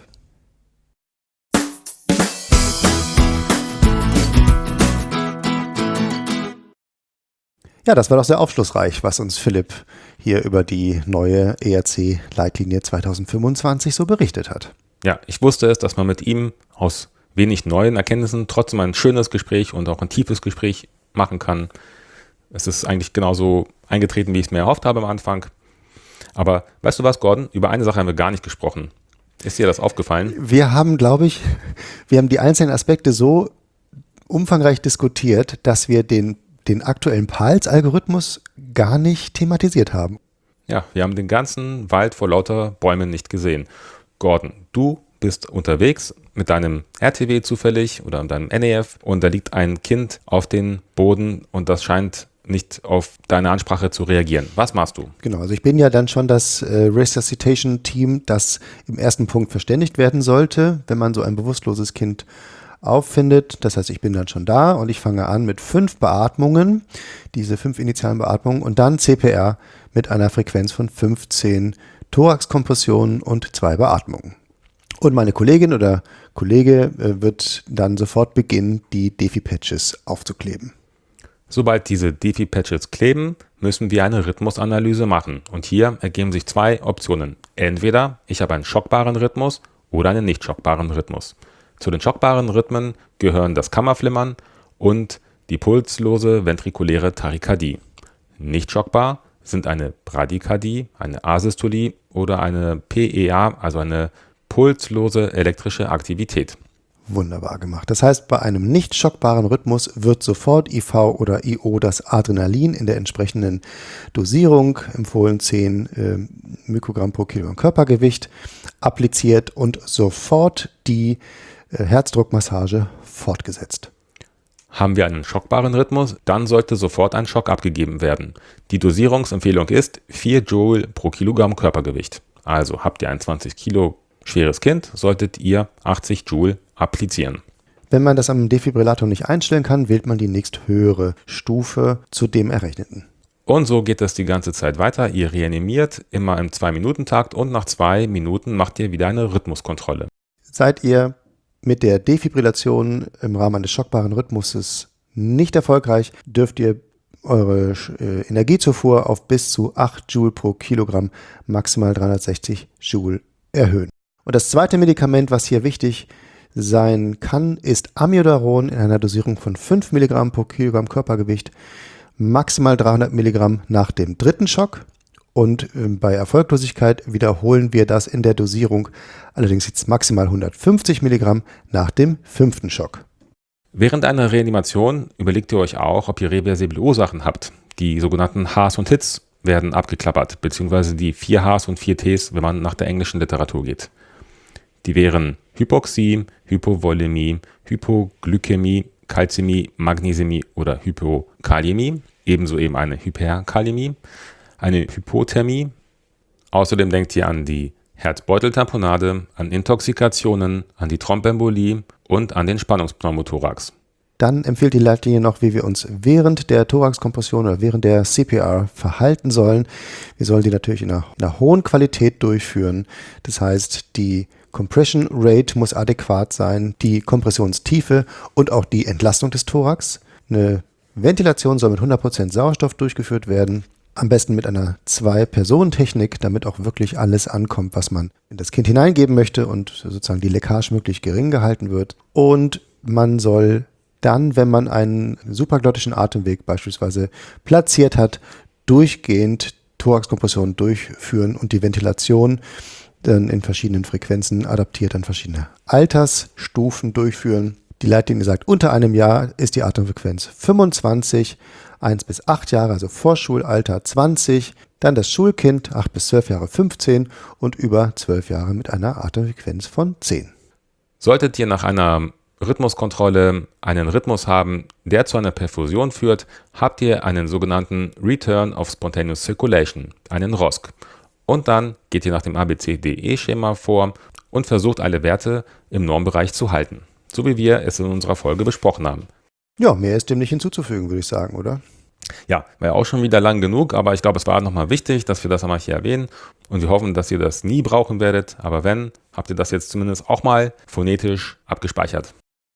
Ja, das war doch sehr aufschlussreich, was uns Philipp hier über die neue ERC-Leitlinie 2025 so berichtet hat. Ja, ich wusste es, dass man mit ihm aus wenig neuen Erkenntnissen trotzdem ein schönes Gespräch und auch ein tiefes Gespräch machen kann. Es ist eigentlich genauso eingetreten, wie ich es mir erhofft habe am Anfang. Aber weißt du was, Gordon? Über eine Sache haben wir gar nicht gesprochen. Ist dir das aufgefallen? Wir haben, glaube ich, die einzelnen Aspekte so umfangreich diskutiert, dass wir den aktuellen PALS-Algorithmus gar nicht thematisiert haben. Ja, wir haben den ganzen Wald vor lauter Bäumen nicht gesehen. Gordon, du bist unterwegs mit deinem RTW zufällig oder deinem NEF und da liegt ein Kind auf dem Boden und das scheint nicht auf deine Ansprache zu reagieren. Was machst du? Genau, also ich bin ja dann schon das Resuscitation-Team, das im ersten Punkt verständigt werden sollte, wenn man so ein bewusstloses Kind auffindet. Das heißt, ich bin dann schon da und ich fange an mit 5 Beatmungen, diese 5 initialen Beatmungen und dann CPR mit einer Frequenz von 15 Thoraxkompressionen und 2 Beatmungen. Und meine Kollegin oder Kollege wird dann sofort beginnen, die Defi-Patches aufzukleben. Sobald diese Defi-Patches kleben, müssen wir eine Rhythmusanalyse machen. Und hier ergeben sich 2 Optionen. Entweder ich habe einen schockbaren Rhythmus oder einen nicht schockbaren Rhythmus. Zu den schockbaren Rhythmen gehören das Kammerflimmern und die pulslose ventrikuläre Tachykardie. Nicht schockbar sind eine Bradykardie, eine Asystolie oder eine PEA, also eine pulslose elektrische Aktivität. Wunderbar gemacht. Das heißt, bei einem nicht schockbaren Rhythmus wird sofort IV oder IO das Adrenalin in der entsprechenden Dosierung, empfohlen 10 Mikrogramm pro Kilogramm Körpergewicht, appliziert und sofort die Herzdruckmassage fortgesetzt. Haben wir einen schockbaren Rhythmus, dann sollte sofort ein Schock abgegeben werden. Die Dosierungsempfehlung ist 4 Joule pro Kilogramm Körpergewicht. Also habt ihr ein 20 Kilo schweres Kind, solltet ihr 80 Joule applizieren. Wenn man das am Defibrillator nicht einstellen kann, wählt man die nächsthöhere Stufe zu dem errechneten. Und so geht das die ganze Zeit weiter. Ihr reanimiert immer im 2-Minuten-Takt und nach 2 Minuten macht ihr wieder eine Rhythmuskontrolle. Seid ihr mit der Defibrillation im Rahmen eines schockbaren Rhythmuses nicht erfolgreich, dürft ihr eure Energiezufuhr auf bis zu 8 Joule pro Kilogramm, maximal 360 Joule erhöhen. Und das zweite Medikament, was hier wichtig sein kann, ist Amiodaron in einer Dosierung von 5 Milligramm pro Kilogramm Körpergewicht, maximal 300 Milligramm nach dem dritten Schock. Und bei Erfolglosigkeit wiederholen wir das in der Dosierung, allerdings jetzt maximal 150 Milligramm nach dem 5. Schock. Während einer Reanimation überlegt ihr euch auch, ob ihr reversible Ursachen habt. Die sogenannten Hs und Hits werden abgeklappert, beziehungsweise die 4 Hs und 4 Ts, wenn man nach der englischen Literatur geht. Die wären Hypoxie, Hypovolämie, Hypoglykämie, Kalzämie, Magnesämie oder Hypokaliämie, ebenso eben eine Hyperkalämie, eine Hypothermie. Außerdem denkt ihr an die Herzbeuteltamponade, an Intoxikationen, an die Thrombembolie und an den Spannungspneumothorax. Dann empfiehlt die Leitlinie noch, wie wir uns während der Thoraxkompression oder während der CPR verhalten sollen. Wir sollen die natürlich in einer hohen Qualität durchführen. Das heißt, die Compression Rate muss adäquat sein, die Kompressionstiefe und auch die Entlastung des Thorax. Eine Ventilation soll mit 100% Sauerstoff durchgeführt werden. Am besten mit einer 2-Personen-Technik, damit auch wirklich alles ankommt, was man in das Kind hineingeben möchte und sozusagen die Leckage möglichst gering gehalten wird. Und man soll dann, wenn man einen supraglottischen Atemweg beispielsweise platziert hat, durchgehend Thoraxkompression durchführen und die Ventilation dann in verschiedenen Frequenzen adaptiert an verschiedene Altersstufen durchführen. Die Leitlinie sagt, unter einem Jahr ist die Atemfrequenz 25, 1 bis 8 Jahre, also Vorschulalter 20, dann das Schulkind 8 bis 12 Jahre 15 und über 12 Jahre mit einer Atemfrequenz von 10. Solltet ihr nach einer Rhythmuskontrolle einen Rhythmus haben, der zu einer Perfusion führt, habt ihr einen sogenannten Return of Spontaneous Circulation, einen ROSC. Und dann geht ihr nach dem ABCDE-Schema vor und versucht alle Werte im Normbereich zu halten, so wie wir es in unserer Folge besprochen haben. Ja, mehr ist dem nicht hinzuzufügen, würde ich sagen, oder? Ja, war ja auch schon wieder lang genug, aber ich glaube, es war nochmal wichtig, dass wir das einmal hier erwähnen und wir hoffen, dass ihr das nie brauchen werdet, aber wenn, habt ihr das jetzt zumindest auch mal phonetisch abgespeichert.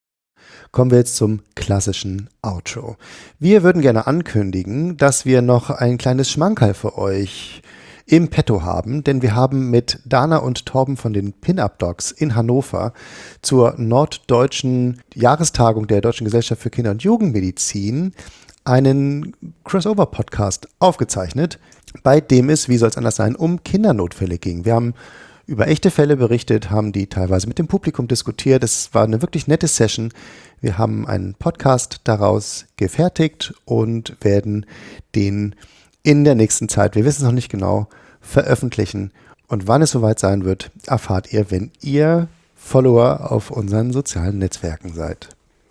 Kommen wir jetzt zum klassischen Outro. Wir würden gerne ankündigen, dass wir noch ein kleines Schmankerl für euch im Petto haben, denn wir haben mit Dana und Torben von den Pin-Up Dogs in Hannover zur norddeutschen Jahrestagung der Deutschen Gesellschaft für Kinder- und Jugendmedizin einen Crossover-Podcast aufgezeichnet, bei dem es, wie soll es anders sein, um Kindernotfälle ging. Wir haben über echte Fälle berichtet, haben die teilweise mit dem Publikum diskutiert. Es war eine wirklich nette Session. Wir haben einen Podcast daraus gefertigt und werden den in der nächsten Zeit, wir wissen es noch nicht genau, veröffentlichen. Und wann es soweit sein wird, erfahrt ihr, wenn ihr Follower auf unseren sozialen Netzwerken seid.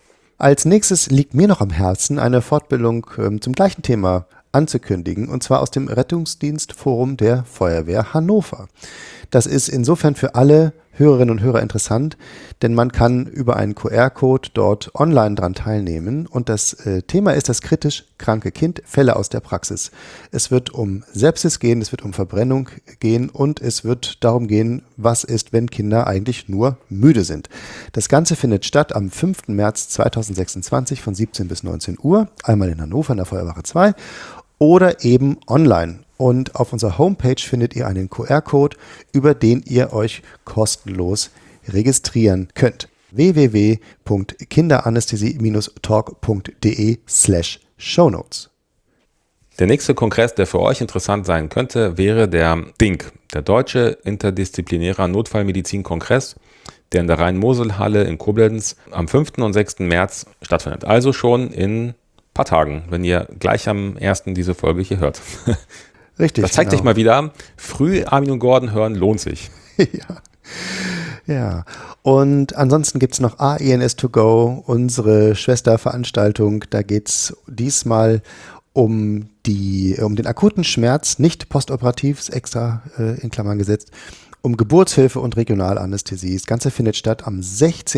Als nächstes liegt mir noch am Herzen, eine Fortbildung zum gleichen Thema anzukündigen, und zwar aus dem Rettungsdienstforum der Feuerwehr Hannover. Das ist insofern für alle Hörerinnen und Hörer interessant, denn man kann über einen QR-Code dort online dran teilnehmen und das Thema ist das kritisch kranke Kind, Fälle aus der Praxis. Es wird um Sepsis gehen, es wird um Verbrennung gehen und es wird darum gehen, was ist, wenn Kinder eigentlich nur müde sind. Das Ganze findet statt am 5. März 2026 von 17 bis 19 Uhr, einmal in Hannover in der Feuerwache 2 oder eben online. Und auf unserer Homepage findet ihr einen QR-Code, über den ihr euch kostenlos registrieren könnt. www.kinderanästhesie-talk.de/shownotes. Der nächste Kongress, der für euch interessant sein könnte, wäre der DINK, der Deutsche Interdisziplinärer Notfallmedizin-Kongress, der in der Rhein-Mosel-Halle in Koblenz am 5. und 6. März stattfindet. Also schon in ein paar Tagen, wenn ihr gleich am 1. diese Folge hier hört. Richtig. Das zeigt sich mal wieder, früh Armin und Gordon hören lohnt sich. Ja. Und ansonsten gibt es noch AENS2Go, unsere Schwesterveranstaltung. Da geht es diesmal um den akuten Schmerz, nicht postoperativ, ist extra in Klammern gesetzt, um Geburtshilfe und Regionalanästhesie. Das Ganze findet statt am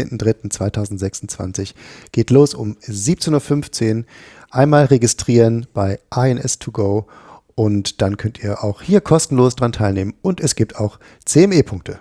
16.03.2026. Geht los um 17.15 Uhr. Einmal registrieren bei AENS2Go und dann könnt ihr auch hier kostenlos dran teilnehmen. Und es gibt auch CME-Punkte.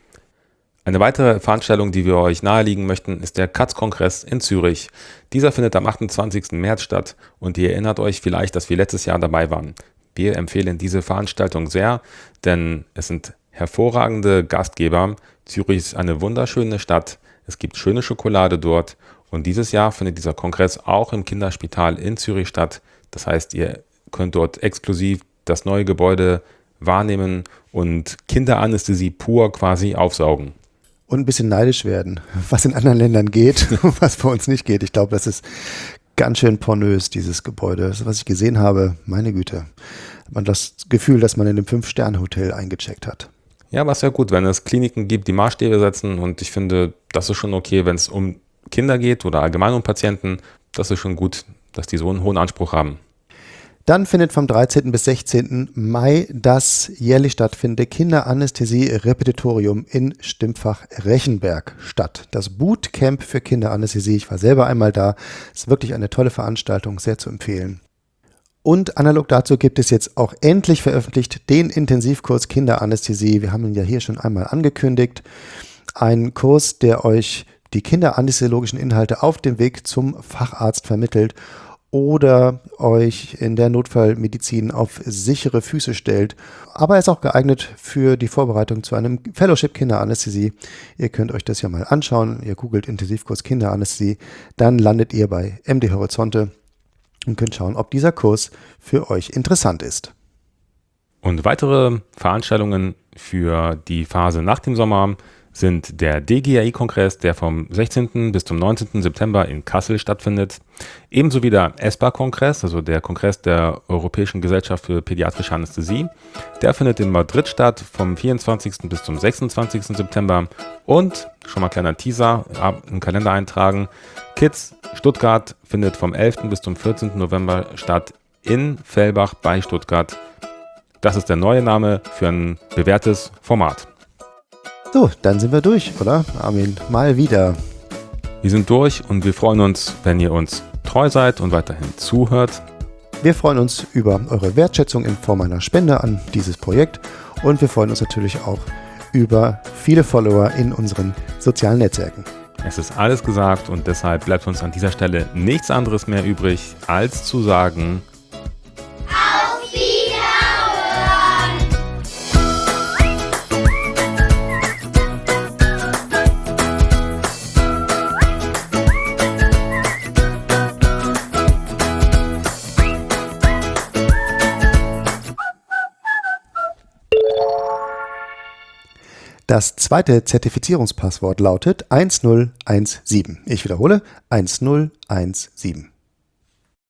Eine weitere Veranstaltung, die wir euch nahelegen möchten, ist der CATS-Kongress in Zürich. Dieser findet am 28. März statt und ihr erinnert euch vielleicht, dass wir letztes Jahr dabei waren. Wir empfehlen diese Veranstaltung sehr, denn es sind hervorragende Gastgeber. Zürich ist eine wunderschöne Stadt, es gibt schöne Schokolade dort und dieses Jahr findet dieser Kongress auch im Kinderspital in Zürich statt. Das heißt, ihr könnt dort exklusiv das neue Gebäude wahrnehmen und Kinderanästhesie pur quasi aufsaugen. Und ein bisschen neidisch werden, was in anderen Ländern geht und was bei uns nicht geht. Ich glaube, das ist ganz schön pornös, dieses Gebäude. Das, was ich gesehen habe, meine Güte, hat man das Gefühl, dass man in einem 5-Sterne-Hotel eingecheckt hat. Ja, was ja gut, wenn es Kliniken gibt, die Maßstäbe setzen und ich finde, das ist schon okay, wenn es um Kinder geht oder allgemein um Patienten, das ist schon gut, dass die so einen hohen Anspruch haben. Dann findet vom 13. bis 16. Mai das jährlich stattfindende Kinderanästhesie-Repetitorium in Stimpfach-Rechenberg statt. Das Bootcamp für Kinderanästhesie, ich war selber einmal da, ist wirklich eine tolle Veranstaltung, sehr zu empfehlen. Und analog dazu gibt es jetzt auch endlich veröffentlicht den Intensivkurs Kinderanästhesie. Wir haben ihn ja hier schon einmal angekündigt. Ein Kurs, der euch die kinderanästhesiologischen Inhalte auf dem Weg zum Facharzt vermittelt oder euch in der Notfallmedizin auf sichere Füße stellt. Aber er ist auch geeignet für die Vorbereitung zu einem Fellowship Kinderanästhesie. Ihr könnt euch das ja mal anschauen. Ihr googelt Intensivkurs Kinderanästhesie, dann landet ihr bei MD Horizonte und könnt schauen, ob dieser Kurs für euch interessant ist. Und weitere Veranstaltungen für die Phase nach dem Sommer sind der DGAI-Kongress, der vom 16. bis zum 19. September in Kassel stattfindet. Ebenso wie der ESPA-Kongress, also der Kongress der Europäischen Gesellschaft für Pädiatrische Anästhesie. Der findet in Madrid statt, vom 24. bis zum 26. September. Und, schon mal kleiner Teaser, im Kalender eintragen, Kids Stuttgart findet vom 11. bis zum 14. November statt in Fellbach bei Stuttgart. Das ist der neue Name für ein bewährtes Format. So, dann sind wir durch, oder? Armin, mal wieder. Wir sind durch und wir freuen uns, wenn ihr uns treu seid und weiterhin zuhört. Wir freuen uns über eure Wertschätzung in Form einer Spende an dieses Projekt und wir freuen uns natürlich auch über viele Follower in unseren sozialen Netzwerken. Es ist alles gesagt und deshalb bleibt uns an dieser Stelle nichts anderes mehr übrig, als zu sagen: Auf Wiederhören! Das zweite Zertifizierungspasswort lautet 1017. Ich wiederhole, 1017.